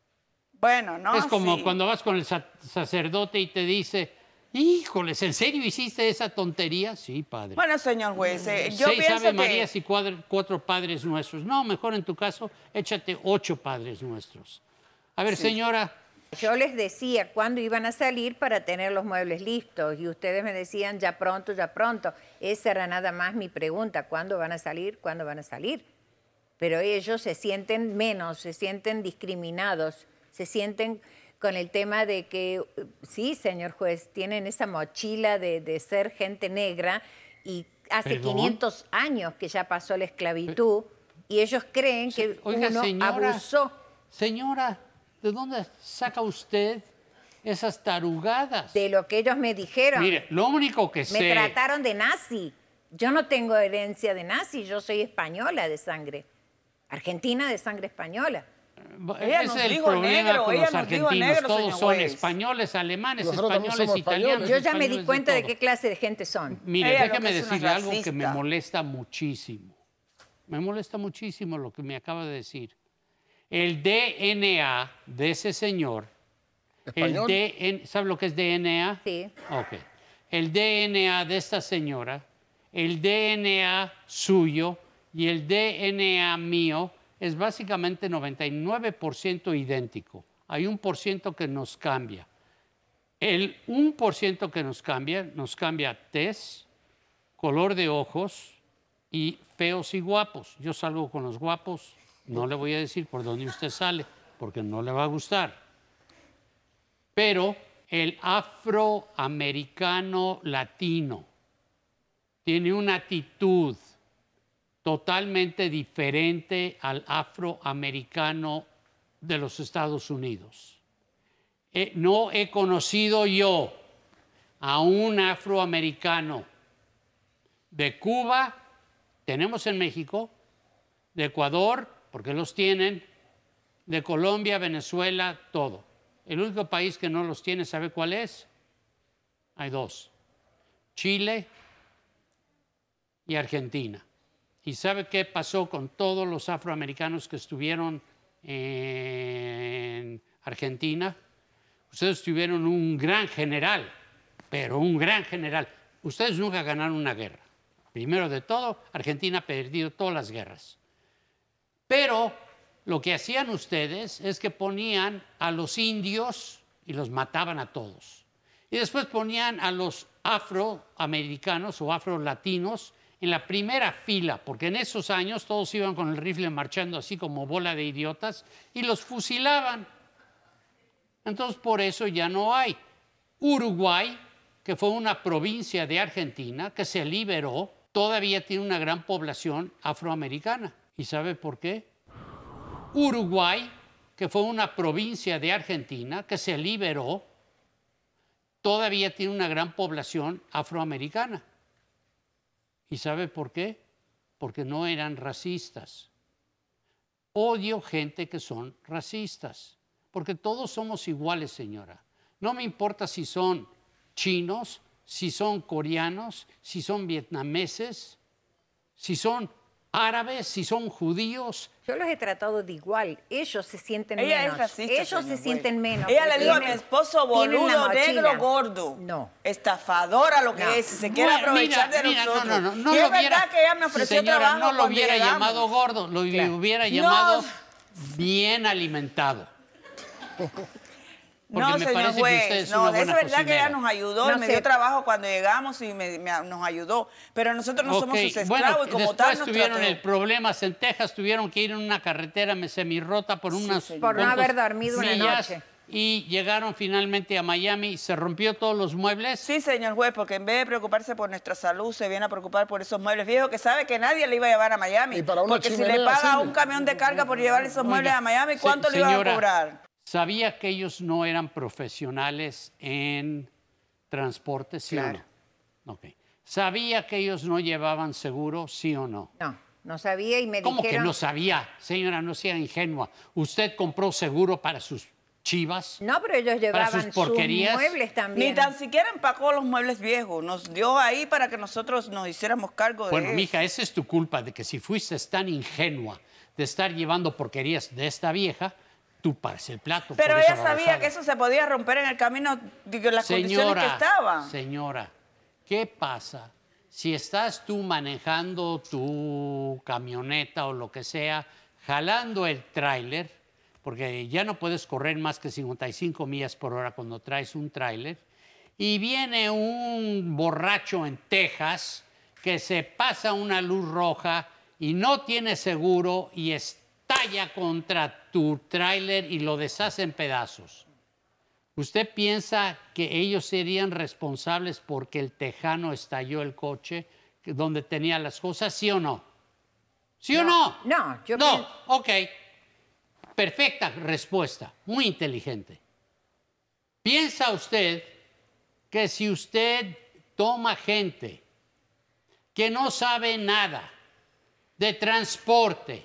Bueno, ¿no? Es como Sí. cuando vas con el sa- sacerdote y te dice, híjoles, ¿en serio hiciste esa tontería? Sí, padre. Bueno, señor juez, eh, yo Seis pienso Ave que... Marías y cuadr- cuatro Padres Nuestros. No, mejor en tu caso, échate ocho Padres Nuestros. A ver, Sí. señora, Yo les decía cuándo iban a salir para tener los muebles listos y ustedes me decían ya pronto, ya pronto. Esa era nada más mi pregunta, ¿cuándo van a salir? ¿Cuándo van a salir? Pero ellos se sienten menos, se sienten discriminados, se sienten con el tema de que, sí, señor juez, tienen esa mochila de, de ser gente negra y hace ¿Perdón? quinientos años que ya pasó la esclavitud y ellos creen que oiga, uno señora, abusó. señora, ¿de dónde saca usted esas tarugadas? De lo que ellos me dijeron. Mire, lo único que Me sé... trataron de nazi. Yo no tengo herencia de nazi, yo soy española de sangre. Argentina de sangre española. Ella Ese nos es el dijo problema negro, con ella los nos dijo argentinos. negro, Todos señor son juez. españoles, alemanes, Nosotros también españoles, somos italianos. Yo ya me di españoles, cuenta de todo. qué clase de gente son. Mire, Ella lo déjeme que es una decirle algo que racista. me molesta muchísimo. Me molesta muchísimo lo que me acaba de decir. El D N A de ese señor, ¿Español? el D N A, ¿sabe lo que es D N A? Sí. Ok. El D N A de esta señora, el D N A suyo y el D N A mío es básicamente noventa y nueve por ciento idéntico. Hay un por ciento que nos cambia. El un por ciento que nos cambia, nos cambia tez, color de ojos y feos y guapos. Yo salgo con los guapos, no le voy a decir por dónde usted sale, porque no le va a gustar. Pero el afroamericano latino tiene una actitud totalmente diferente al afroamericano de los Estados Unidos. Eh, no he conocido yo a un afroamericano de Cuba, tenemos en México, de Ecuador, porque los tienen, de Colombia, Venezuela, todo. El único país que no los tiene, ¿sabe cuál es? Hay dos, Chile y Argentina. ¿Y sabe qué pasó con todos los afroamericanos que estuvieron en Argentina? Ustedes tuvieron un gran general, pero un gran general. Ustedes nunca ganaron una guerra. Primero de todo, Argentina ha perdido todas las guerras. Pero lo que hacían ustedes es que ponían a los indios y los mataban a todos. Y después ponían a los afroamericanos o afrolatinos en la primera fila, porque en esos años todos iban con el rifle marchando así como bola de idiotas y los fusilaban. Entonces por eso ya no hay. Uruguay, que fue una provincia de Argentina que se liberó, todavía tiene una gran población afroamericana. ¿Y sabe por qué? Uruguay, que fue una provincia de Argentina que se liberó, todavía tiene una gran población afroamericana. ¿Y sabe por qué? Porque no eran racistas. Odio gente que son racistas, porque todos somos iguales, señora. No me importa si son chinos, si son coreanos, si son vietnameses, si son árabes, si son judíos. Yo los he tratado de igual. Ellos se sienten Ella menos. es racista, Ellos señor se juez. sienten menos. Ella le porque dijo a mi tienen- esposo tienen la boludo, mochila. negro, gordo. No. Estafadora lo que No. es. Si se quiere Bueno, aprovechar mira, de mira, nosotros. No, no, no, no y lo es verdad hubiera- que ella me ofreció señora, trabajo no lo cuando hubiera llegamos. llamado gordo, lo Claro. hubiera No. llamado bien alimentado. Porque No, me señor parece que usted juez, es no, una es buena verdad que ella cocinera. nos ayudó, No y me sé. dio trabajo cuando llegamos y me, me- nos ayudó, pero nosotros no somos Ok, sus esclavos bueno, y como después tal nos tuvieron trató. el problema en Texas, tuvieron que ir en una carretera semirrota por unas señor. Por no cuantas haber dormido una millas, noche. y llegaron finalmente a Miami. ¿Se rompió todos los muebles? Sí, señor juez, porque en vez de preocuparse por nuestra salud, se viene a preocupar por esos muebles viejos que sabe que nadie le iba a llevar a Miami. Y para una porque si chimenea le paga sirve. un camión de carga por llevar esos muebles Oiga, a Miami, se- ¿cuánto le iban a señora, cobrar? ¿Sabía que ellos no eran profesionales en transporte, sí Claro. o no? Ok. ¿Sabía que ellos no llevaban seguro, sí o no? No, no sabía y me ¿Cómo dijeron... que no sabía? Señora, no sea ingenua. ¿Usted compró seguro para sus chivas? No, pero ellos llevaban sus sus, porquerías. muebles Ni también. tan siquiera empacó los muebles viejos. Nos dio ahí para que nosotros nos hiciéramos cargo de Bueno, eso. mija, esa es tu culpa de que si fuiste tan ingenua de estar llevando porquerías de esta vieja, tú pagas el plato. Pero por esa ella sabía babosada. que eso se podía romper en el camino, digo, en las condiciones que estaban. Señora, ¿qué pasa si estás tú manejando tu camioneta o lo que sea, jalando el tráiler, porque ya no puedes correr más que cincuenta y cinco millas por hora cuando traes un tráiler, y viene un borracho en Texas que se pasa una luz roja y no tiene seguro y estalla contra tu tráiler y lo deshace en pedazos? ¿Usted piensa que ellos serían responsables porque el tejano estalló el coche que- donde tenía las cosas, sí o no? ¿Sí o no? No, yo No, pien- ok. Perfecta respuesta, muy inteligente. ¿Piensa usted que si usted toma gente que no sabe nada de transporte,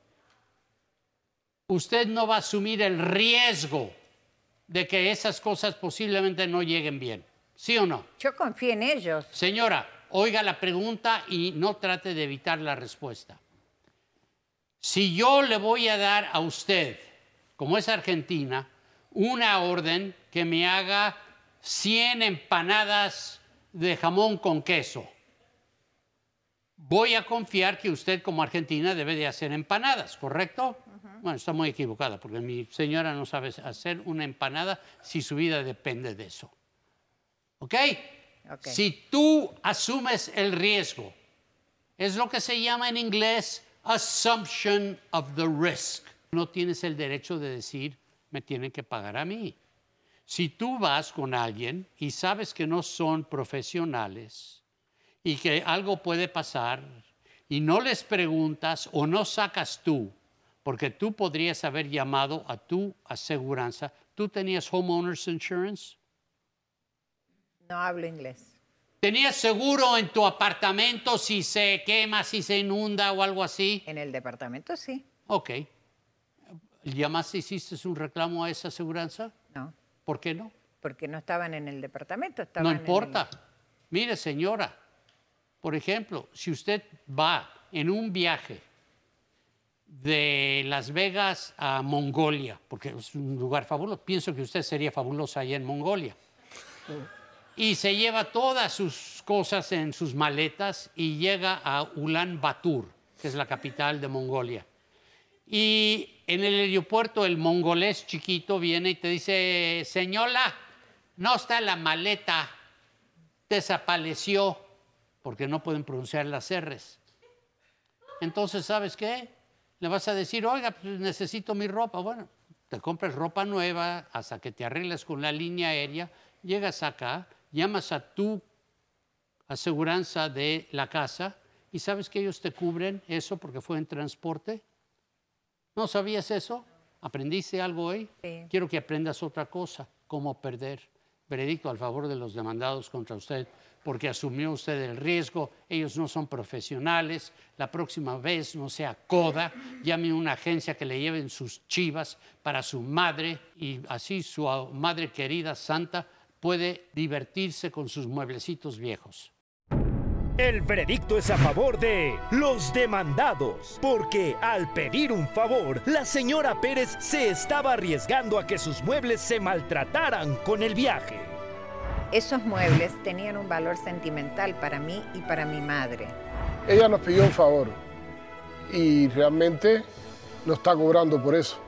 usted no va a asumir el riesgo de que esas cosas posiblemente no lleguen bien? ¿Sí o no? Yo confío en ellos. Señora, oiga la pregunta y no trate de evitar la respuesta. Si yo le voy a dar a usted, como es Argentina, una orden que me haga cien empanadas de jamón con queso, voy a confiar que usted como Argentina debe de hacer empanadas, ¿correcto? Bueno, está muy equivocada porque mi señora no sabe hacer una empanada si su vida depende de eso. ¿Ok? Ok. Si tú asumes el riesgo, es lo que se llama en inglés assumption of the risk. No tienes el derecho de decir, me tienen que pagar a mí. Si tú vas con alguien y sabes que no son profesionales y que algo puede pasar y no les preguntas o no sacas tú, porque tú podrías haber llamado a tu aseguranza. ¿Tú tenías homeowners insurance? No hablo inglés. ¿Tenías seguro en tu apartamento si se quema, si se inunda o algo así? En el departamento sí. Ok. ¿Llamaste, hiciste un reclamo a esa aseguranza? No. ¿Por qué no? Porque no estaban en el departamento. No Estaban importa. En el... Mire, señora, por ejemplo, si usted va en un viaje de Las Vegas a Mongolia, porque es un lugar fabuloso, pienso que usted sería fabulosa allá en Mongolia, y se lleva todas sus cosas en sus maletas y llega a Ulan Bator, que es la capital de Mongolia. Y en el aeropuerto el mongolés chiquito viene y te dice, señora, no está la maleta, desapareció, porque no pueden pronunciar las erres. Entonces, ¿sabes qué? Le vas a decir, oiga, pues necesito mi ropa. Bueno, te compras ropa nueva hasta que te arregles con la línea aérea, llegas acá, llamas a tu aseguranza de la casa y ¿sabes que ellos te cubren eso porque fue en transporte? ¿No sabías eso? ¿Aprendiste algo hoy? Sí. Quiero que aprendas otra cosa, cómo perder. Veredicto al favor de los demandados contra usted, porque asumió usted el riesgo, ellos no son profesionales, la próxima vez no sea coda, llame a una agencia que le lleven sus chivas para su madre y así su madre querida santa puede divertirse con sus mueblecitos viejos. El veredicto es a favor de los demandados, porque al pedir un favor, la señora Pérez se estaba arriesgando a que sus muebles se maltrataran con el viaje. Esos muebles tenían un valor sentimental para mí y para mi madre. Ella nos pidió un favor y realmente nos está cobrando por eso.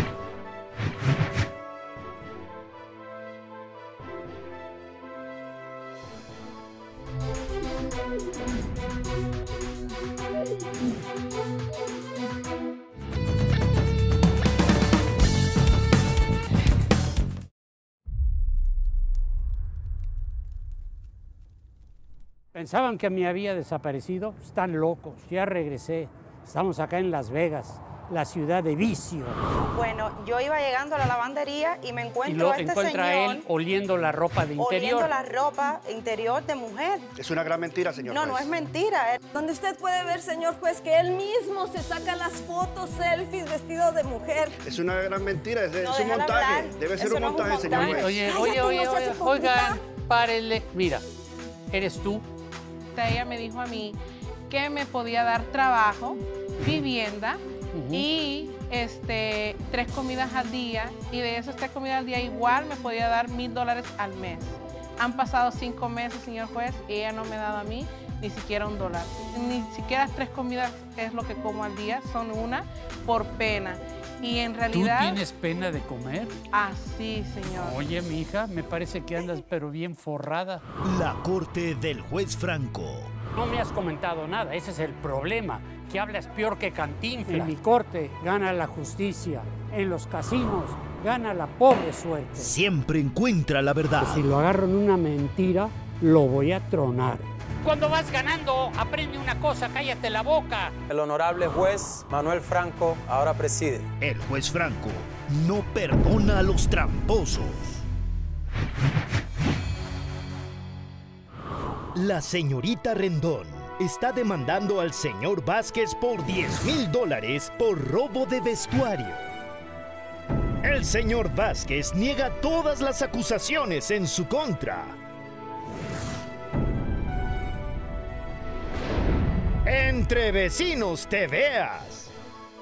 Pensaban que me había desaparecido, están locos, ya regresé. Estamos acá en Las Vegas, la ciudad de vicio. Bueno, yo iba llegando a la lavandería y me encuentro Y lo a este encuentra señor él oliendo la ropa de interior. oliendo la ropa interior de mujer. Es una gran mentira, señor No, juez. no es mentira. Donde usted puede ver, señor juez, que él mismo se saca las fotos selfies vestido de mujer. Es una gran mentira, es, No, es un déjala montaje. hablar. Debe ser Eso un no es un montaje, señor montaje. juez. Oye, Cállate, oye, oye, no seas oye, hipócrita. oigan, párenle. Mira, ¿eres tú? Ella me dijo a mí que me podía dar trabajo, vivienda uh-huh. y este, tres comidas al día. Y de esas tres comidas al día igual me podía dar mil dólares al mes. Han pasado cinco meses, señor juez, y ella no me ha dado a mí ni siquiera un dólar. Ni siquiera tres comidas es lo que como al día, son una por pena. Y en realidad... ¿Tú tienes pena de comer? Ah, sí, señor. Oye, mija, me parece que andas pero bien forrada. La corte del juez Franco. No me has comentado nada, ese es el problema, que hablas peor que Cantinflas. En mi corte gana la justicia, en los casinos gana la pobre suerte. Siempre encuentra la verdad. Si lo agarro en una mentira, lo voy a tronar. Cuando vas ganando, aprende una cosa, cállate la boca. El honorable juez Manuel Franco ahora preside. El juez Franco no perdona a los tramposos. La señorita Rendón está demandando al señor Vázquez por diez mil dólares por robo de vestuario. El señor Vázquez niega todas las acusaciones en su contra. Entre vecinos te veas.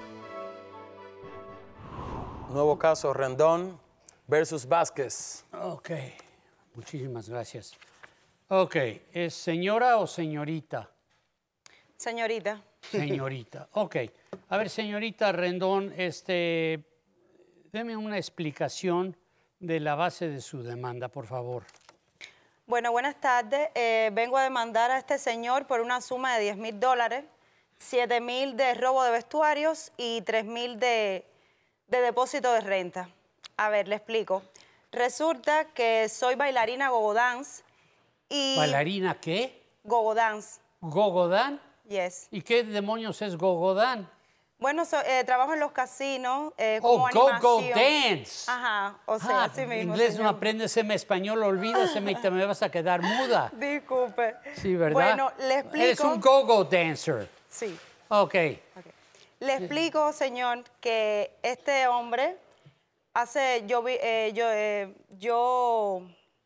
Nuevo caso Rendón versus Vázquez. Ok, muchísimas gracias. Ok, ¿es señora o señorita? Señorita. Señorita, ok. A ver, señorita Rendón, este, deme una explicación de la base de su demanda, por favor. Bueno, buenas tardes. Eh, vengo a demandar a este señor por una suma de diez mil dólares, siete mil de robo de vestuarios y tres mil de, de depósito de renta. A ver, le explico. Resulta que soy bailarina gogo dance y... ¿Bailarina qué? Gogo dance. ¿Gogo dan? Yes. ¿Y qué demonios es gogodán? Bueno, so, eh, trabajo en los casinos eh, Oh, como go, animación. go dance. Ajá, o sea, Ah, así mismo. inglés no señor. apréndeseme español, olvídeseme y te me vas a quedar muda. Disculpe. Sí, ¿verdad? Bueno, le explico. Eres un go-go dancer. Sí. Ok. Le explico, señor, que este hombre hace, yo, vi- eh, yo, eh, yo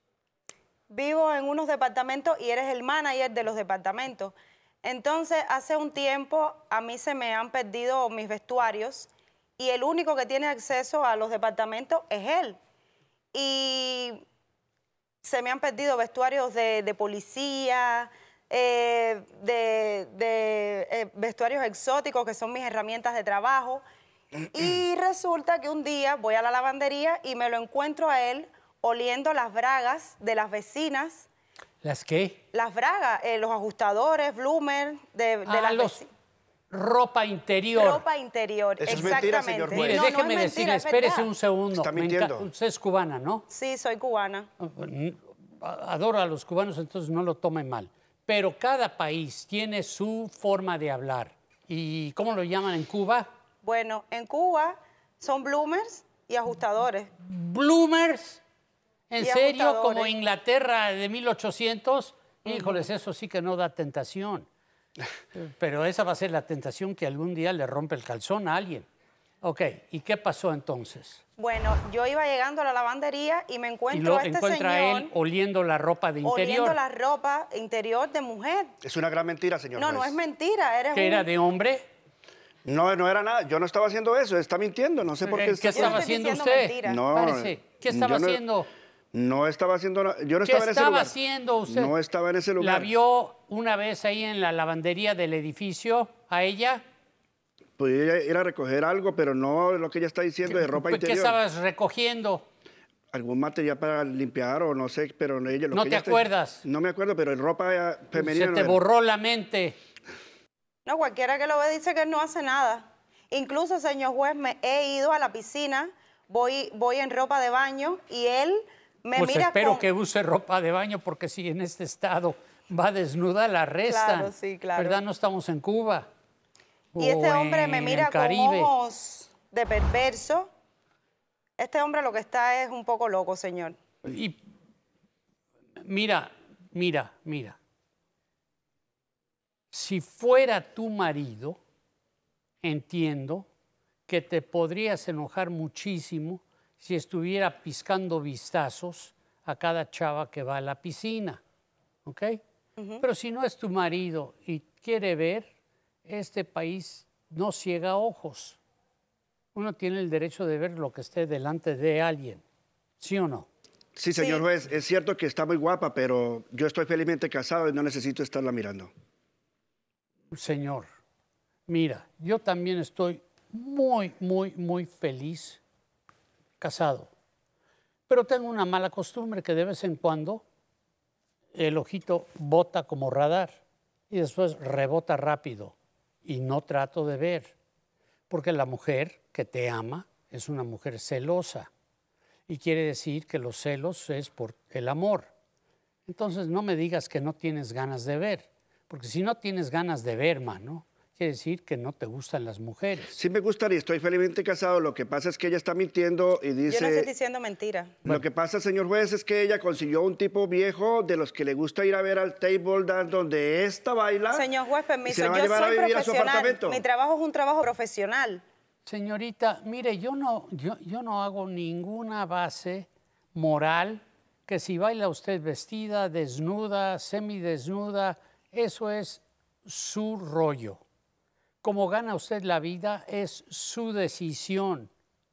vivo en unos departamentos y eres el manager de los departamentos. Entonces, hace un tiempo a mí se me han perdido mis vestuarios y el único que tiene acceso a los departamentos es él. Y se me han perdido vestuarios de, de policía, eh, de, de, eh, vestuarios exóticos que son mis herramientas de trabajo. Y resulta que un día voy a la lavandería y me lo encuentro a él oliendo las bragas de las vecinas. ¿Las qué? Las bragas, eh, los ajustadores, bloomer, de, de Ah, las los veci- ropa interior. ropa interior, Eso es exactamente. mentira, señor juez. Mire, No, no es déjeme mentira, decirle, es espérese verdad. un segundo. Está Me mintiendo. enca- Usted es cubana, ¿no? Sí, soy cubana. Adoro a los cubanos, entonces no lo tomen mal. Pero cada país tiene su forma de hablar. ¿Y cómo lo llaman en Cuba? Bueno, en Cuba son bloomers y ajustadores. ¿Bloomers? ¿En Y serio? ajustadores. ¿Como Inglaterra de mil ochocientos? Híjoles, eso sí que no da tentación. Pero esa va a ser la tentación que algún día le rompe el calzón a alguien. Ok, ¿y qué pasó entonces? Bueno, yo iba llegando a la lavandería y me Y encuentro lo a este encuentra señor él oliendo la ropa de interior. oliendo la ropa interior de mujer. Es una gran mentira, señor No, juez. no es mentira, eres ¿Que un... era de hombre? No, no era nada. Yo no estaba haciendo eso. Está mintiendo. No sé por qué. Eh, ¿Qué está estaba estoy haciendo diciendo usted? mentira. No, Párese. ¿Qué estaba yo no- haciendo? No estaba haciendo nada. Yo no ¿Qué estaba en ese estaba lugar. haciendo usted? No estaba en ese lugar. ¿La vio una vez ahí en la lavandería del edificio a ella? Podía ir a recoger algo, pero no lo que ella está diciendo de ropa ¿Qué interior. estabas recogiendo? Algún material para limpiar o no sé, pero ella... Lo ¿No que te ella está- acuerdas? No me acuerdo, pero ropa eh, femenina Se no te era. borró la mente. No, cualquiera que lo ve dice que él no hace nada. Incluso, señor juez, me he ido a la piscina, voy, voy en ropa de baño y él me Pues mira espero con... que use ropa de baño porque si en este estado va desnuda la arrestan. Claro, sí, claro. ¿Verdad? No estamos en Cuba. Y este o hombre me en mira el con Caribe. ojos de perverso. Este hombre lo que está es un poco loco, señor. Y mira, mira, mira. Si fuera tu marido, entiendo que te podrías enojar muchísimo si estuviera piscando vistazos a cada chava que va a la piscina, ¿ok? Pero si no es tu marido y quiere ver, este país no ciega ojos. Uno tiene el derecho de ver lo que esté delante de alguien, ¿sí o no? Sí, señor Sí. juez, es cierto que está muy guapa, pero yo estoy felizmente casado y no necesito estarla mirando. Señor, mira, yo también estoy muy, muy, muy feliz casado. Pero tengo una mala costumbre que de vez en cuando el ojito bota como radar y después rebota rápido y no trato de ver. Porque la mujer que te ama es una mujer celosa y quiere decir que los celos es por el amor. Entonces no me digas que no tienes ganas de ver, porque si no tienes ganas de ver, mano, quiere decir que no te gustan las mujeres. Sí me gustaría, estoy felizmente casado, lo que pasa es que ella está mintiendo y Yo no estoy dice... diciendo mentira. Lo que pasa, señor juez, es que ella consiguió un tipo viejo de los que le gusta ir a ver al table dance donde esta baila. Señor juez, y permiso, se la va a yo llevar a soy vivir a su profesional. apartamento. Mi trabajo es un trabajo profesional. Señorita, mire, yo no, yo, yo no hago ninguna base moral que si baila usted vestida, desnuda, semidesnuda, eso es su rollo. Como gana usted la vida es su decisión.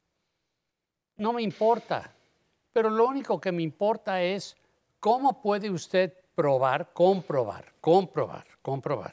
No me importa, pero lo único que me importa es cómo puede usted probar, comprobar, comprobar, comprobar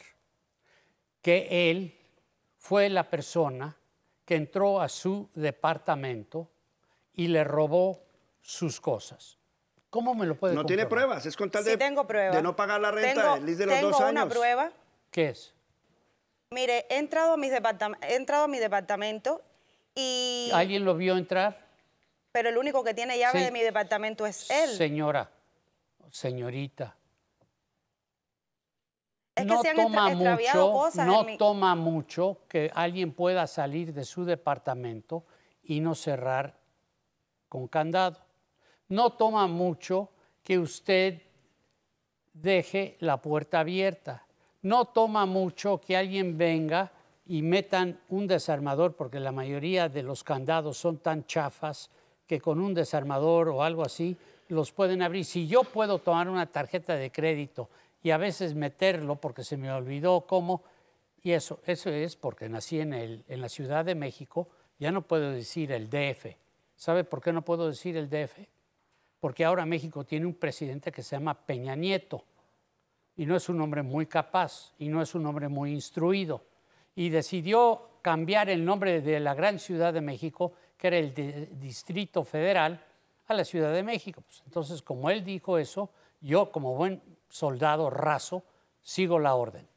que él fue la persona que entró a su departamento y le robó sus cosas. ¿Cómo me lo puede No tiene comprobar? pruebas, es con tal Sí de, tengo pruebas. de no pagar la renta Tengo, el lease de los tengo dos años. una prueba. ¿Qué es? Mire, he entrado a, mis departam- he entrado a mi departamento y... ¿Alguien lo vio entrar? Pero el único que tiene llave Sí. de mi departamento es él. Señora, señorita. Es no se han toma extra- extraviado mucho, cosas no en mi... toma mucho que alguien pueda salir de su departamento y no cerrar con candado. No toma mucho que usted deje la puerta abierta. No toma mucho que alguien venga y metan un desarmador, porque la mayoría de los candados son tan chafas que con un desarmador o algo así los pueden abrir. Si yo puedo tomar una tarjeta de crédito y a veces meterlo porque se me olvidó cómo, y eso, eso es porque nací en, el, en la Ciudad de México, ya no puedo decir el D F. ¿Sabe por qué no puedo decir el D F? Porque ahora México tiene un presidente que se llama Peña Nieto y no es un hombre muy capaz y no es un hombre muy instruido y decidió cambiar el nombre de la gran Ciudad de México, que era el de, Distrito Federal, a la Ciudad de México. Pues entonces, como él dijo eso, yo como buen soldado raso sigo la orden.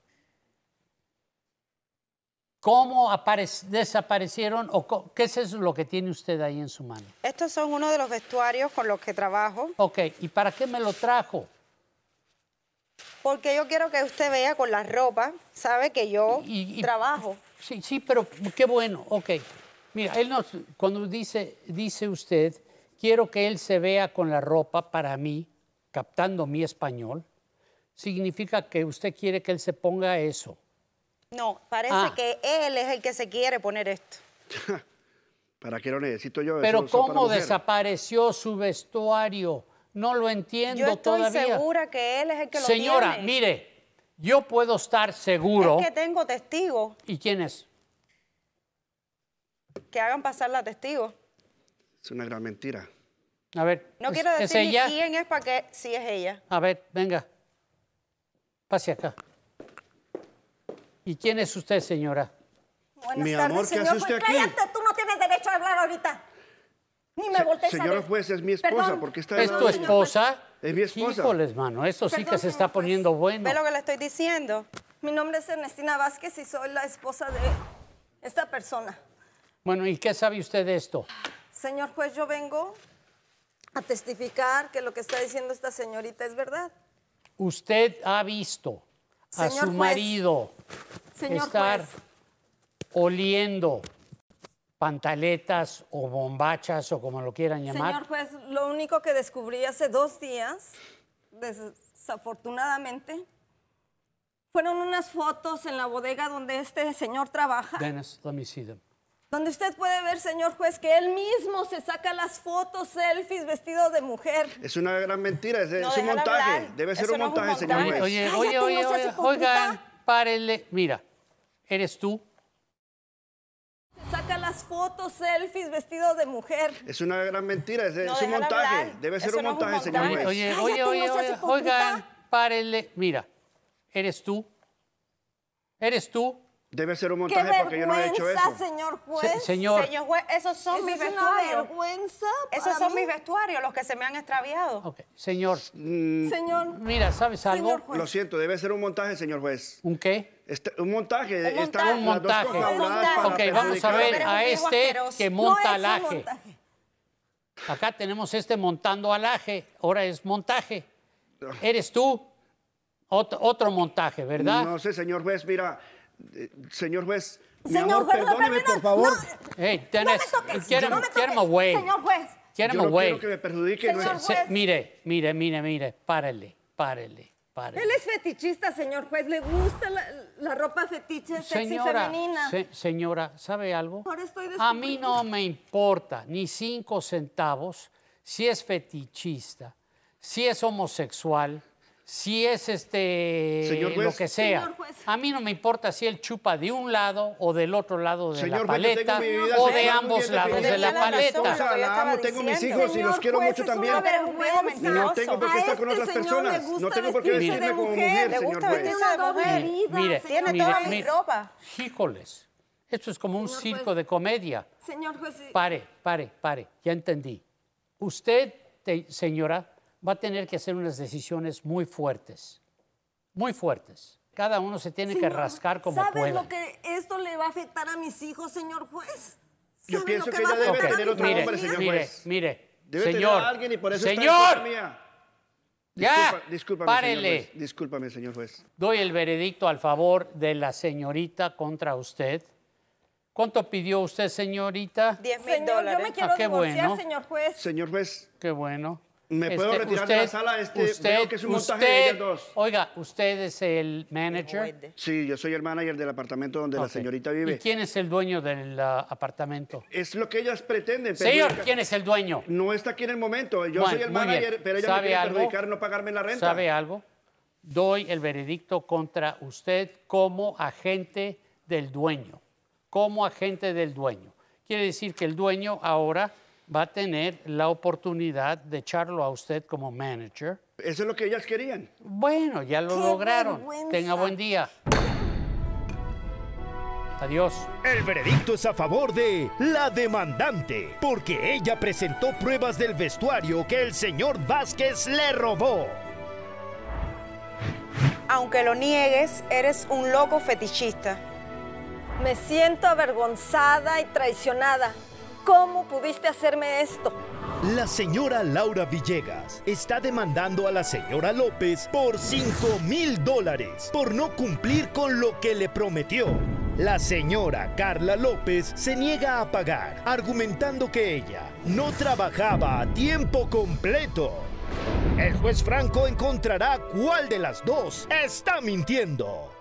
¿Cómo desaparecieron o qué es eso lo que tiene usted ahí en su mano? Estos son uno de los vestuarios con los que trabajo. Ok, ¿y para qué me lo trajo? Porque yo quiero que usted vea con la ropa, sabe que yo y, y, trabajo. Sí, sí, pero qué bueno, ok. Mira, él nos, cuando dice, dice usted, quiero que él se vea con la ropa para mí, captando mi español, significa que usted quiere que él se ponga eso. No, parece Ah. que él es el que se quiere poner esto. ¿Para qué lo necesito yo? Pero Eso- eso para ¿cómo mujer. desapareció su vestuario? No lo entiendo Yo estoy todavía. segura que él es el que lo Señora, tiene. mire, yo puedo estar seguro. Es que tengo testigos ¿Y quién es? que hagan pasar la testigo. Es una gran mentira. A ver, No ¿es, quiero es decir ni ella? quién es para que sí es ella. A ver, venga. Pase acá. ¿Y quién es usted, señora? Buenas Mi tardes, amor, ¿qué señor hace usted juez. aquí? Cállate, tú no tienes derecho a hablar ahorita. Ni me Se- voltees a señora ver. juez, es mi esposa. Perdón. ¿Por qué está ¿Es al tu lado de ella? esposa? Es mi esposa. Híjoles, mano, esto sí que Perdón, se está señor juez. poniendo bueno. ¿Ve lo que le estoy diciendo? Mi nombre es Ernestina Vázquez y soy la esposa de esta persona. Bueno, ¿y qué sabe usted de esto? Señor juez, yo vengo a testificar que lo que está diciendo esta señorita es verdad. Usted ha visto a Señor su juez. marido Señor estar juez. oliendo pantaletas o bombachas o como lo quieran llamar. Señor juez, lo único que descubrí hace dos días, desafortunadamente, fueron unas fotos en la bodega donde este señor trabaja. Dennis, let me see them. Donde usted puede ver, señor juez, que él mismo se saca las fotos selfies vestido de mujer. Es una gran mentira. Es, No, es un déjala montaje. hablar. Debe ser Eso un no es un montaje, señor montaje. juez. Oye, Cállate, oye, no oye, seas oye, hipócrita. oigan, párenle. Mira, ¿eres tú? Se saca las fotos selfies vestido de mujer. Es una gran mentira. Es, No, es un déjala montaje. hablar. Debe ser Eso un no es un montaje, señor montaje. juez. Oye, Cállate, oye, no oye, seas oye, hipócrita. oigan, párenle. Mira, ¿eres tú? ¿Eres tú? Debe ser un ¡Qué montaje porque yo no he hecho vergüenza, eso. señor juez! Se- señor. Señor juez, esos son Eso mis es una vestuarios. vergüenza Esos para son mí. mis vestuarios, los que se me han extraviado. Ok, señor. Señor, Mira, ¿sabes algo? Señor juez. Lo siento, debe ser un montaje, señor juez. ¿Un qué? Este- un montaje. Un Están Un las dos montaje. confabuladas para Ok, vamos a ver perjudicarme. a Eres un este viejo asqueroso. que no monta es un alaje. montaje. Acá tenemos este montando alaje. Ahora es montaje. ¿Eres tú? Ot- otro montaje, ¿verdad? No sé, señor juez, mira, eh, señor juez, mi Señor amor, juez, no, perdóneme, pero por favor. Hey, No me tenés, toques, get him, no me get him toques. away. Señor juez, Get him Yo no away. quiero que me perjudique. no Señor es- Se- juez. mire, mire, mire, mire, párele, párele, párele. él es fetichista, señor juez. Le gusta la, la ropa fetiche, sexy Señora, femenina. se- señora, ¿sabe algo? Ahora estoy A mí descubriendo. no me importa ni cinco centavos si es fetichista, si es homosexual, si es este Señor juez. lo que sea. Señor juez. A mí no me importa si él chupa de un lado o del otro lado de Señor la juez, yo paleta tengo mi vida o sexual de muy ambos bien lados de definida. la Tenía la razón, paleta. O sea, lo que yo la estaba amo, tengo mis diciendo. hijos y los quiero juez, mucho es también. una Pero un viejo vergüenza. No tengo por qué A estar con este otras señor personas. le gusta No tengo por qué vestirse vestirme de como mujer. mujer, Le señor gusta juez. Tiene vestirse una de doble mujer. vida, Mire, Tiene mire, toda mi mire. ropa. Híjoles, esto es como un Señor circo juez. de comedia. Señor juez, sí. Pare, pare, pare, ya entendí. Usted, te- señora, va a tener que hacer unas decisiones muy fuertes, muy fuertes. Cada uno se tiene que Señor, rascar como ¿sabes pueda. lo que esto le va a afectar a mis hijos, señor juez? Yo ¿Sabe pienso lo que va a ella debe afectar a tener mi otro mire, hombre, familia? señor mire, juez. mire, Debe tener señor, a alguien y por eso está en señor, contra mía. Ya, Disculpa, discúlpame, párele. señor juez. Discúlpame, señor juez. Doy el veredicto al favor de la señorita contra usted. ¿Cuánto pidió usted, señorita? diez mil Señor, yo dólares. me quiero Ah, qué divorciar, bueno. señor juez. Señor juez, Qué bueno. ¿me puedo Este, retirar de la sala? Este, usted, veo que es un montaje de usted- ellas dos. Oiga, ¿usted es el manager? Sí, yo soy el manager del apartamento donde la Ok. señorita ¿Y vive. quién es el dueño del ah, apartamento? Es lo que ellas pretenden. pero Señor, yo- ¿quién es el dueño? No está aquí en el momento. Yo Bueno, soy el muy bien. manager, pero ella me ¿Sabe quiere algo? perjudicar no pagarme la renta. ¿Sabe algo? Doy el veredicto contra usted como agente del dueño. Como agente del dueño. Quiere decir que el dueño ahora va a tener la oportunidad de echarlo a usted como manager. Eso es lo que ellas querían. Bueno, ya lo ¡Qué lograron. vergüenza! Tenga buen día. Adiós. El veredicto es a favor de la demandante, porque ella presentó pruebas del vestuario que el señor Vázquez le robó. Aunque lo niegues, eres un loco fetichista. Me siento avergonzada y traicionada. ¿Cómo pudiste hacerme esto? La señora Laura Villegas está demandando a la señora López por cinco mil dólares por no cumplir con lo que le prometió. La señora Carla López se niega a pagar, argumentando que ella no trabajaba a tiempo completo. El juez Franco encontrará cuál de las dos está mintiendo.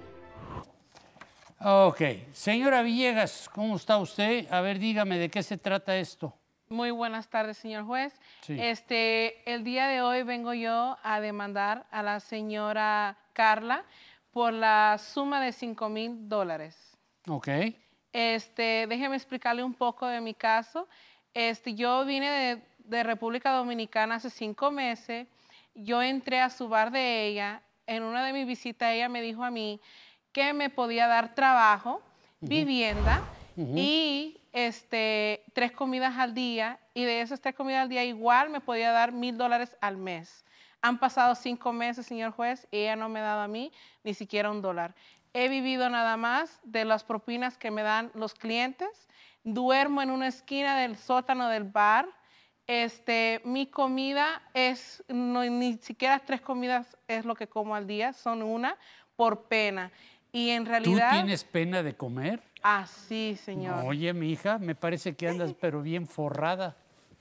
Ok. Señora Villegas, ¿cómo está usted? A ver, dígame, ¿de qué se trata esto? Muy buenas tardes, señor juez. Sí. Este, el día de hoy vengo yo a demandar a la señora Carla por la suma de cinco mil dólares. Ok. Este, déjeme explicarle un poco de mi caso. Este, yo vine de, de República Dominicana hace cinco meses. Yo entré a su bar de ella. En una de mis visitas ella me dijo a mí que me podía dar trabajo, vivienda Ujú. y este, tres comidas al día. Y de esas tres comidas al día igual me podía dar mil dólares al mes. Han pasado cinco meses, señor juez, y ella no me ha dado a mí ni siquiera un dólar. He vivido nada más de las propinas que me dan los clientes. Duermo en una esquina del sótano del bar. Este, mi comida es, no, ni siquiera tres comidas es lo que como al día, son una por pena. Y en ¿Tú realidad... tienes pena de comer? Ah, sí, señor. Oye, mi hija, me parece que andas pero bien forrada.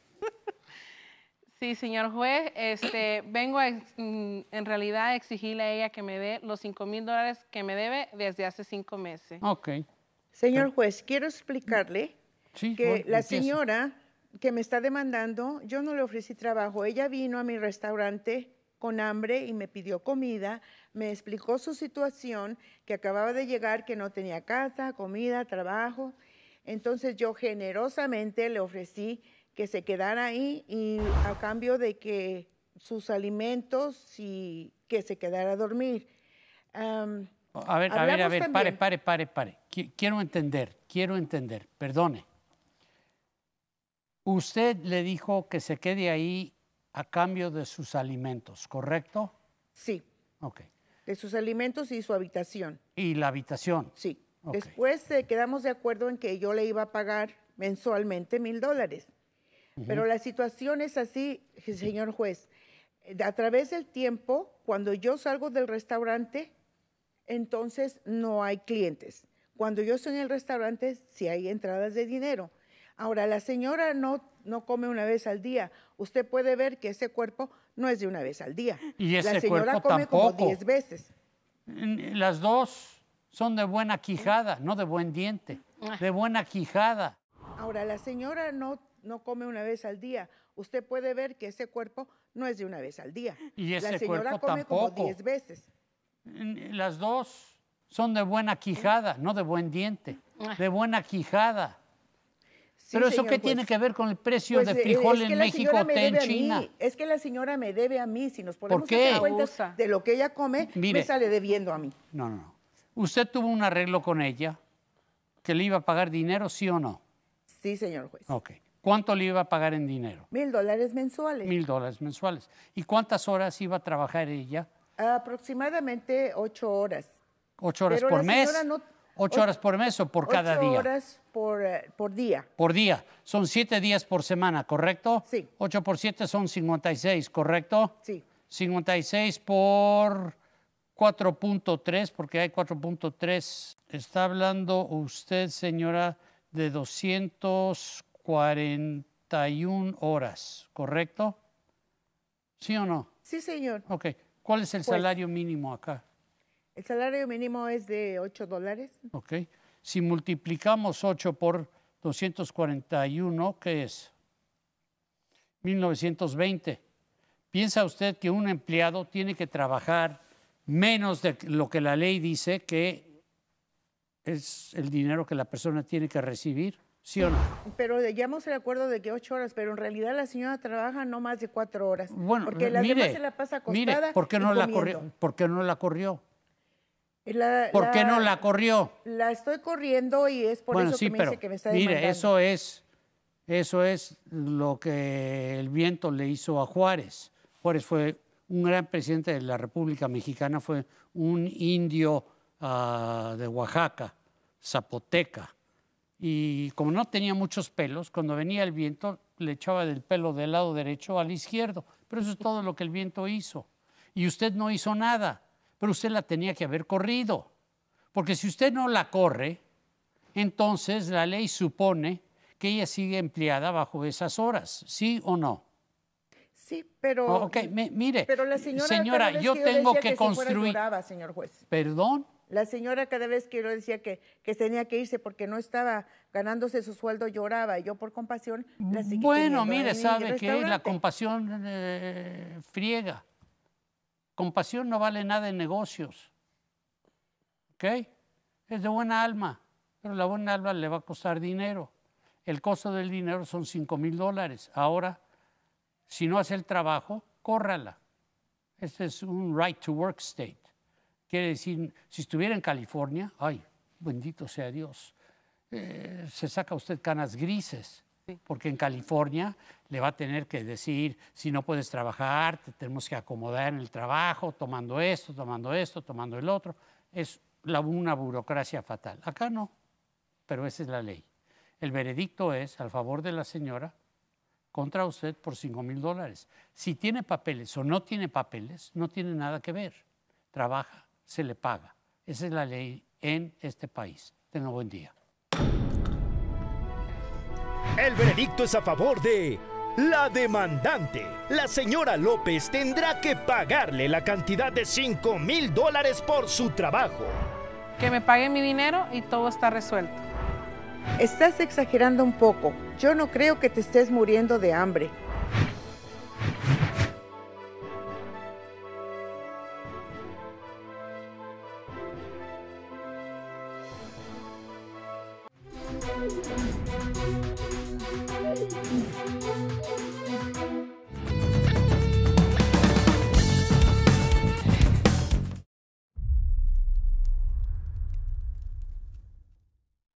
Sí, señor juez, este, vengo a, ex- mm, en realidad a exigirle a ella que me dé los cinco mil dólares que me debe desde hace cinco meses. Ok. Señor juez, quiero explicarle Sí, que bueno, la empieza. señora que me está demandando, yo no le ofrecí trabajo. Ella vino a mi restaurante con hambre y me pidió comida, me explicó su situación, que acababa de llegar, que no tenía casa, comida, trabajo. Entonces yo generosamente le ofrecí que se quedara ahí y a cambio de que sus alimentos y que se quedara a dormir. Am, A ver, a ver, a hablamos ver, también- pare, pare, pare, pare. Qui- Quiero entender, quiero entender, perdone. Usted le dijo que se quede ahí a cambio de sus alimentos, ¿correcto? Sí. Ok. De sus alimentos y su habitación. ¿Y la habitación? Sí. Ok. Después eh, quedamos de acuerdo en que yo le iba a pagar mensualmente mil dólares. Pero la situación es así, señor juez. A través del tiempo, cuando yo salgo del restaurante, entonces no hay clientes. Cuando yo estoy en el restaurante, sí hay entradas de dinero. Ahora, la señora no, no come una vez al día. Usted puede ver que ese cuerpo no es de una vez al día. Y ese la señora cuerpo come como tampoco. diez veces. Mm, Las dos son de buena quijada, no de buen diente. De buena quijada. Ahora, la señora no, no come una vez al día. Usted puede ver que ese cuerpo no es de una vez al día. Y ese la señora cuerpo come como tampoco. diez veces. Mm, Las dos son de buena quijada, no de buen diente. De buena quijada. Sí, Pero eso señor qué juez. tiene que ver con el precio Pues, de eh, frijol es que en la México señora o me té en debe a China? mí. Es que la señora me debe a mí. Si nos ponemos qué? a hacer cuentas Abusa. de lo que ella come, Mire. me sale debiendo a mí. No, no, no. ¿Usted tuvo un arreglo con ella que le iba a pagar dinero, sí o no? Sí, señor juez. Ok. ¿Cuánto le iba a pagar en dinero? Mil dólares mensuales. Mil dólares mensuales. ¿Y cuántas horas iba a trabajar ella? Aproximadamente ocho horas. ¿Ocho horas Pero por la mes? señora no- ¿Ocho o- horas por mes o por cada ocho día? horas por, eh, por día. Por día. Son siete días por semana, ¿correcto? Sí. Ocho por siete son cincuenta y seis, ¿correcto? Sí. cincuenta y seis por cuatro punto tres, porque hay cuatro punto tres. Está hablando usted, señora, de doscientas cuarenta y una horas, ¿correcto? ¿Sí o no? Sí, señor. Ok. ¿Cuál es el Pues, salario mínimo acá? El salario mínimo es de ocho dólares. Ok. Si multiplicamos ocho por doscientos cuarenta y uno, ¿qué es? mil novecientos veinte. ¿Piensa usted que un empleado tiene que trabajar menos de lo que la ley dice que es el dinero que la persona tiene que recibir? ¿Sí o no? Pero llegamos al acuerdo de que ocho horas, pero en realidad la señora trabaja no más de cuatro horas. Bueno, porque las mire, demás se la pasa acostada mire, ¿por qué y no la comiendo. corrió? ¿Por qué no la corrió? La- ¿Por qué la- no la corrió? La estoy corriendo y es por Bueno, eso sí, que me pero dice que me está mire, demandando. eso es, eso es lo que el viento le hizo a Juárez. Juárez fue un gran presidente de la República Mexicana, fue un indio uh, de Oaxaca, zapoteca. Y como no tenía muchos pelos, cuando venía el viento le echaba del pelo del lado derecho al izquierdo. Pero eso es todo lo que el viento hizo. Y usted no hizo nada, pero usted la tenía que haber corrido. Porque si usted no la corre, entonces la ley supone que ella sigue empleada bajo esas horas, ¿sí o no? Sí, pero... Oh, ok, me- mire, pero la señora, señora, cada vez yo que tengo decía que se fuera, construir- lloraba, señor juez. ¿Perdón? La señora cada vez que yo decía que, que tenía que irse porque no estaba ganándose su sueldo lloraba y yo por compasión la seguí Bueno, teniendo mire, en mi sabe que la restaurante. compasión eh, friega. Compasión no vale nada en negocios. ¿Ok? Es de buena alma, pero la buena alma le va a costar dinero. El costo del dinero son cinco mil dólares. Ahora, si no hace el trabajo, córrala. Este es un right to work state. Quiere decir, si estuviera en California, ay, bendito sea Dios, eh, se saca usted canas grises, porque en California le va a tener que decir, si no puedes trabajar, te tenemos que acomodar en el trabajo, tomando esto, tomando esto, tomando el otro. Es la, una burocracia fatal. Acá no, pero esa es la ley. El veredicto es a favor de la señora contra usted por cinco mil dólares. Si tiene papeles o no tiene papeles, no tiene nada que ver. Trabaja, se le paga. Esa es la ley en este país. Tenga buen día. El veredicto es a favor de la demandante. La señora López tendrá que pagarle la cantidad de cinco mil dólares por su trabajo. Que me paguen mi dinero y todo está resuelto. Estás exagerando un poco. Yo no creo que te estés muriendo de hambre. Thank you.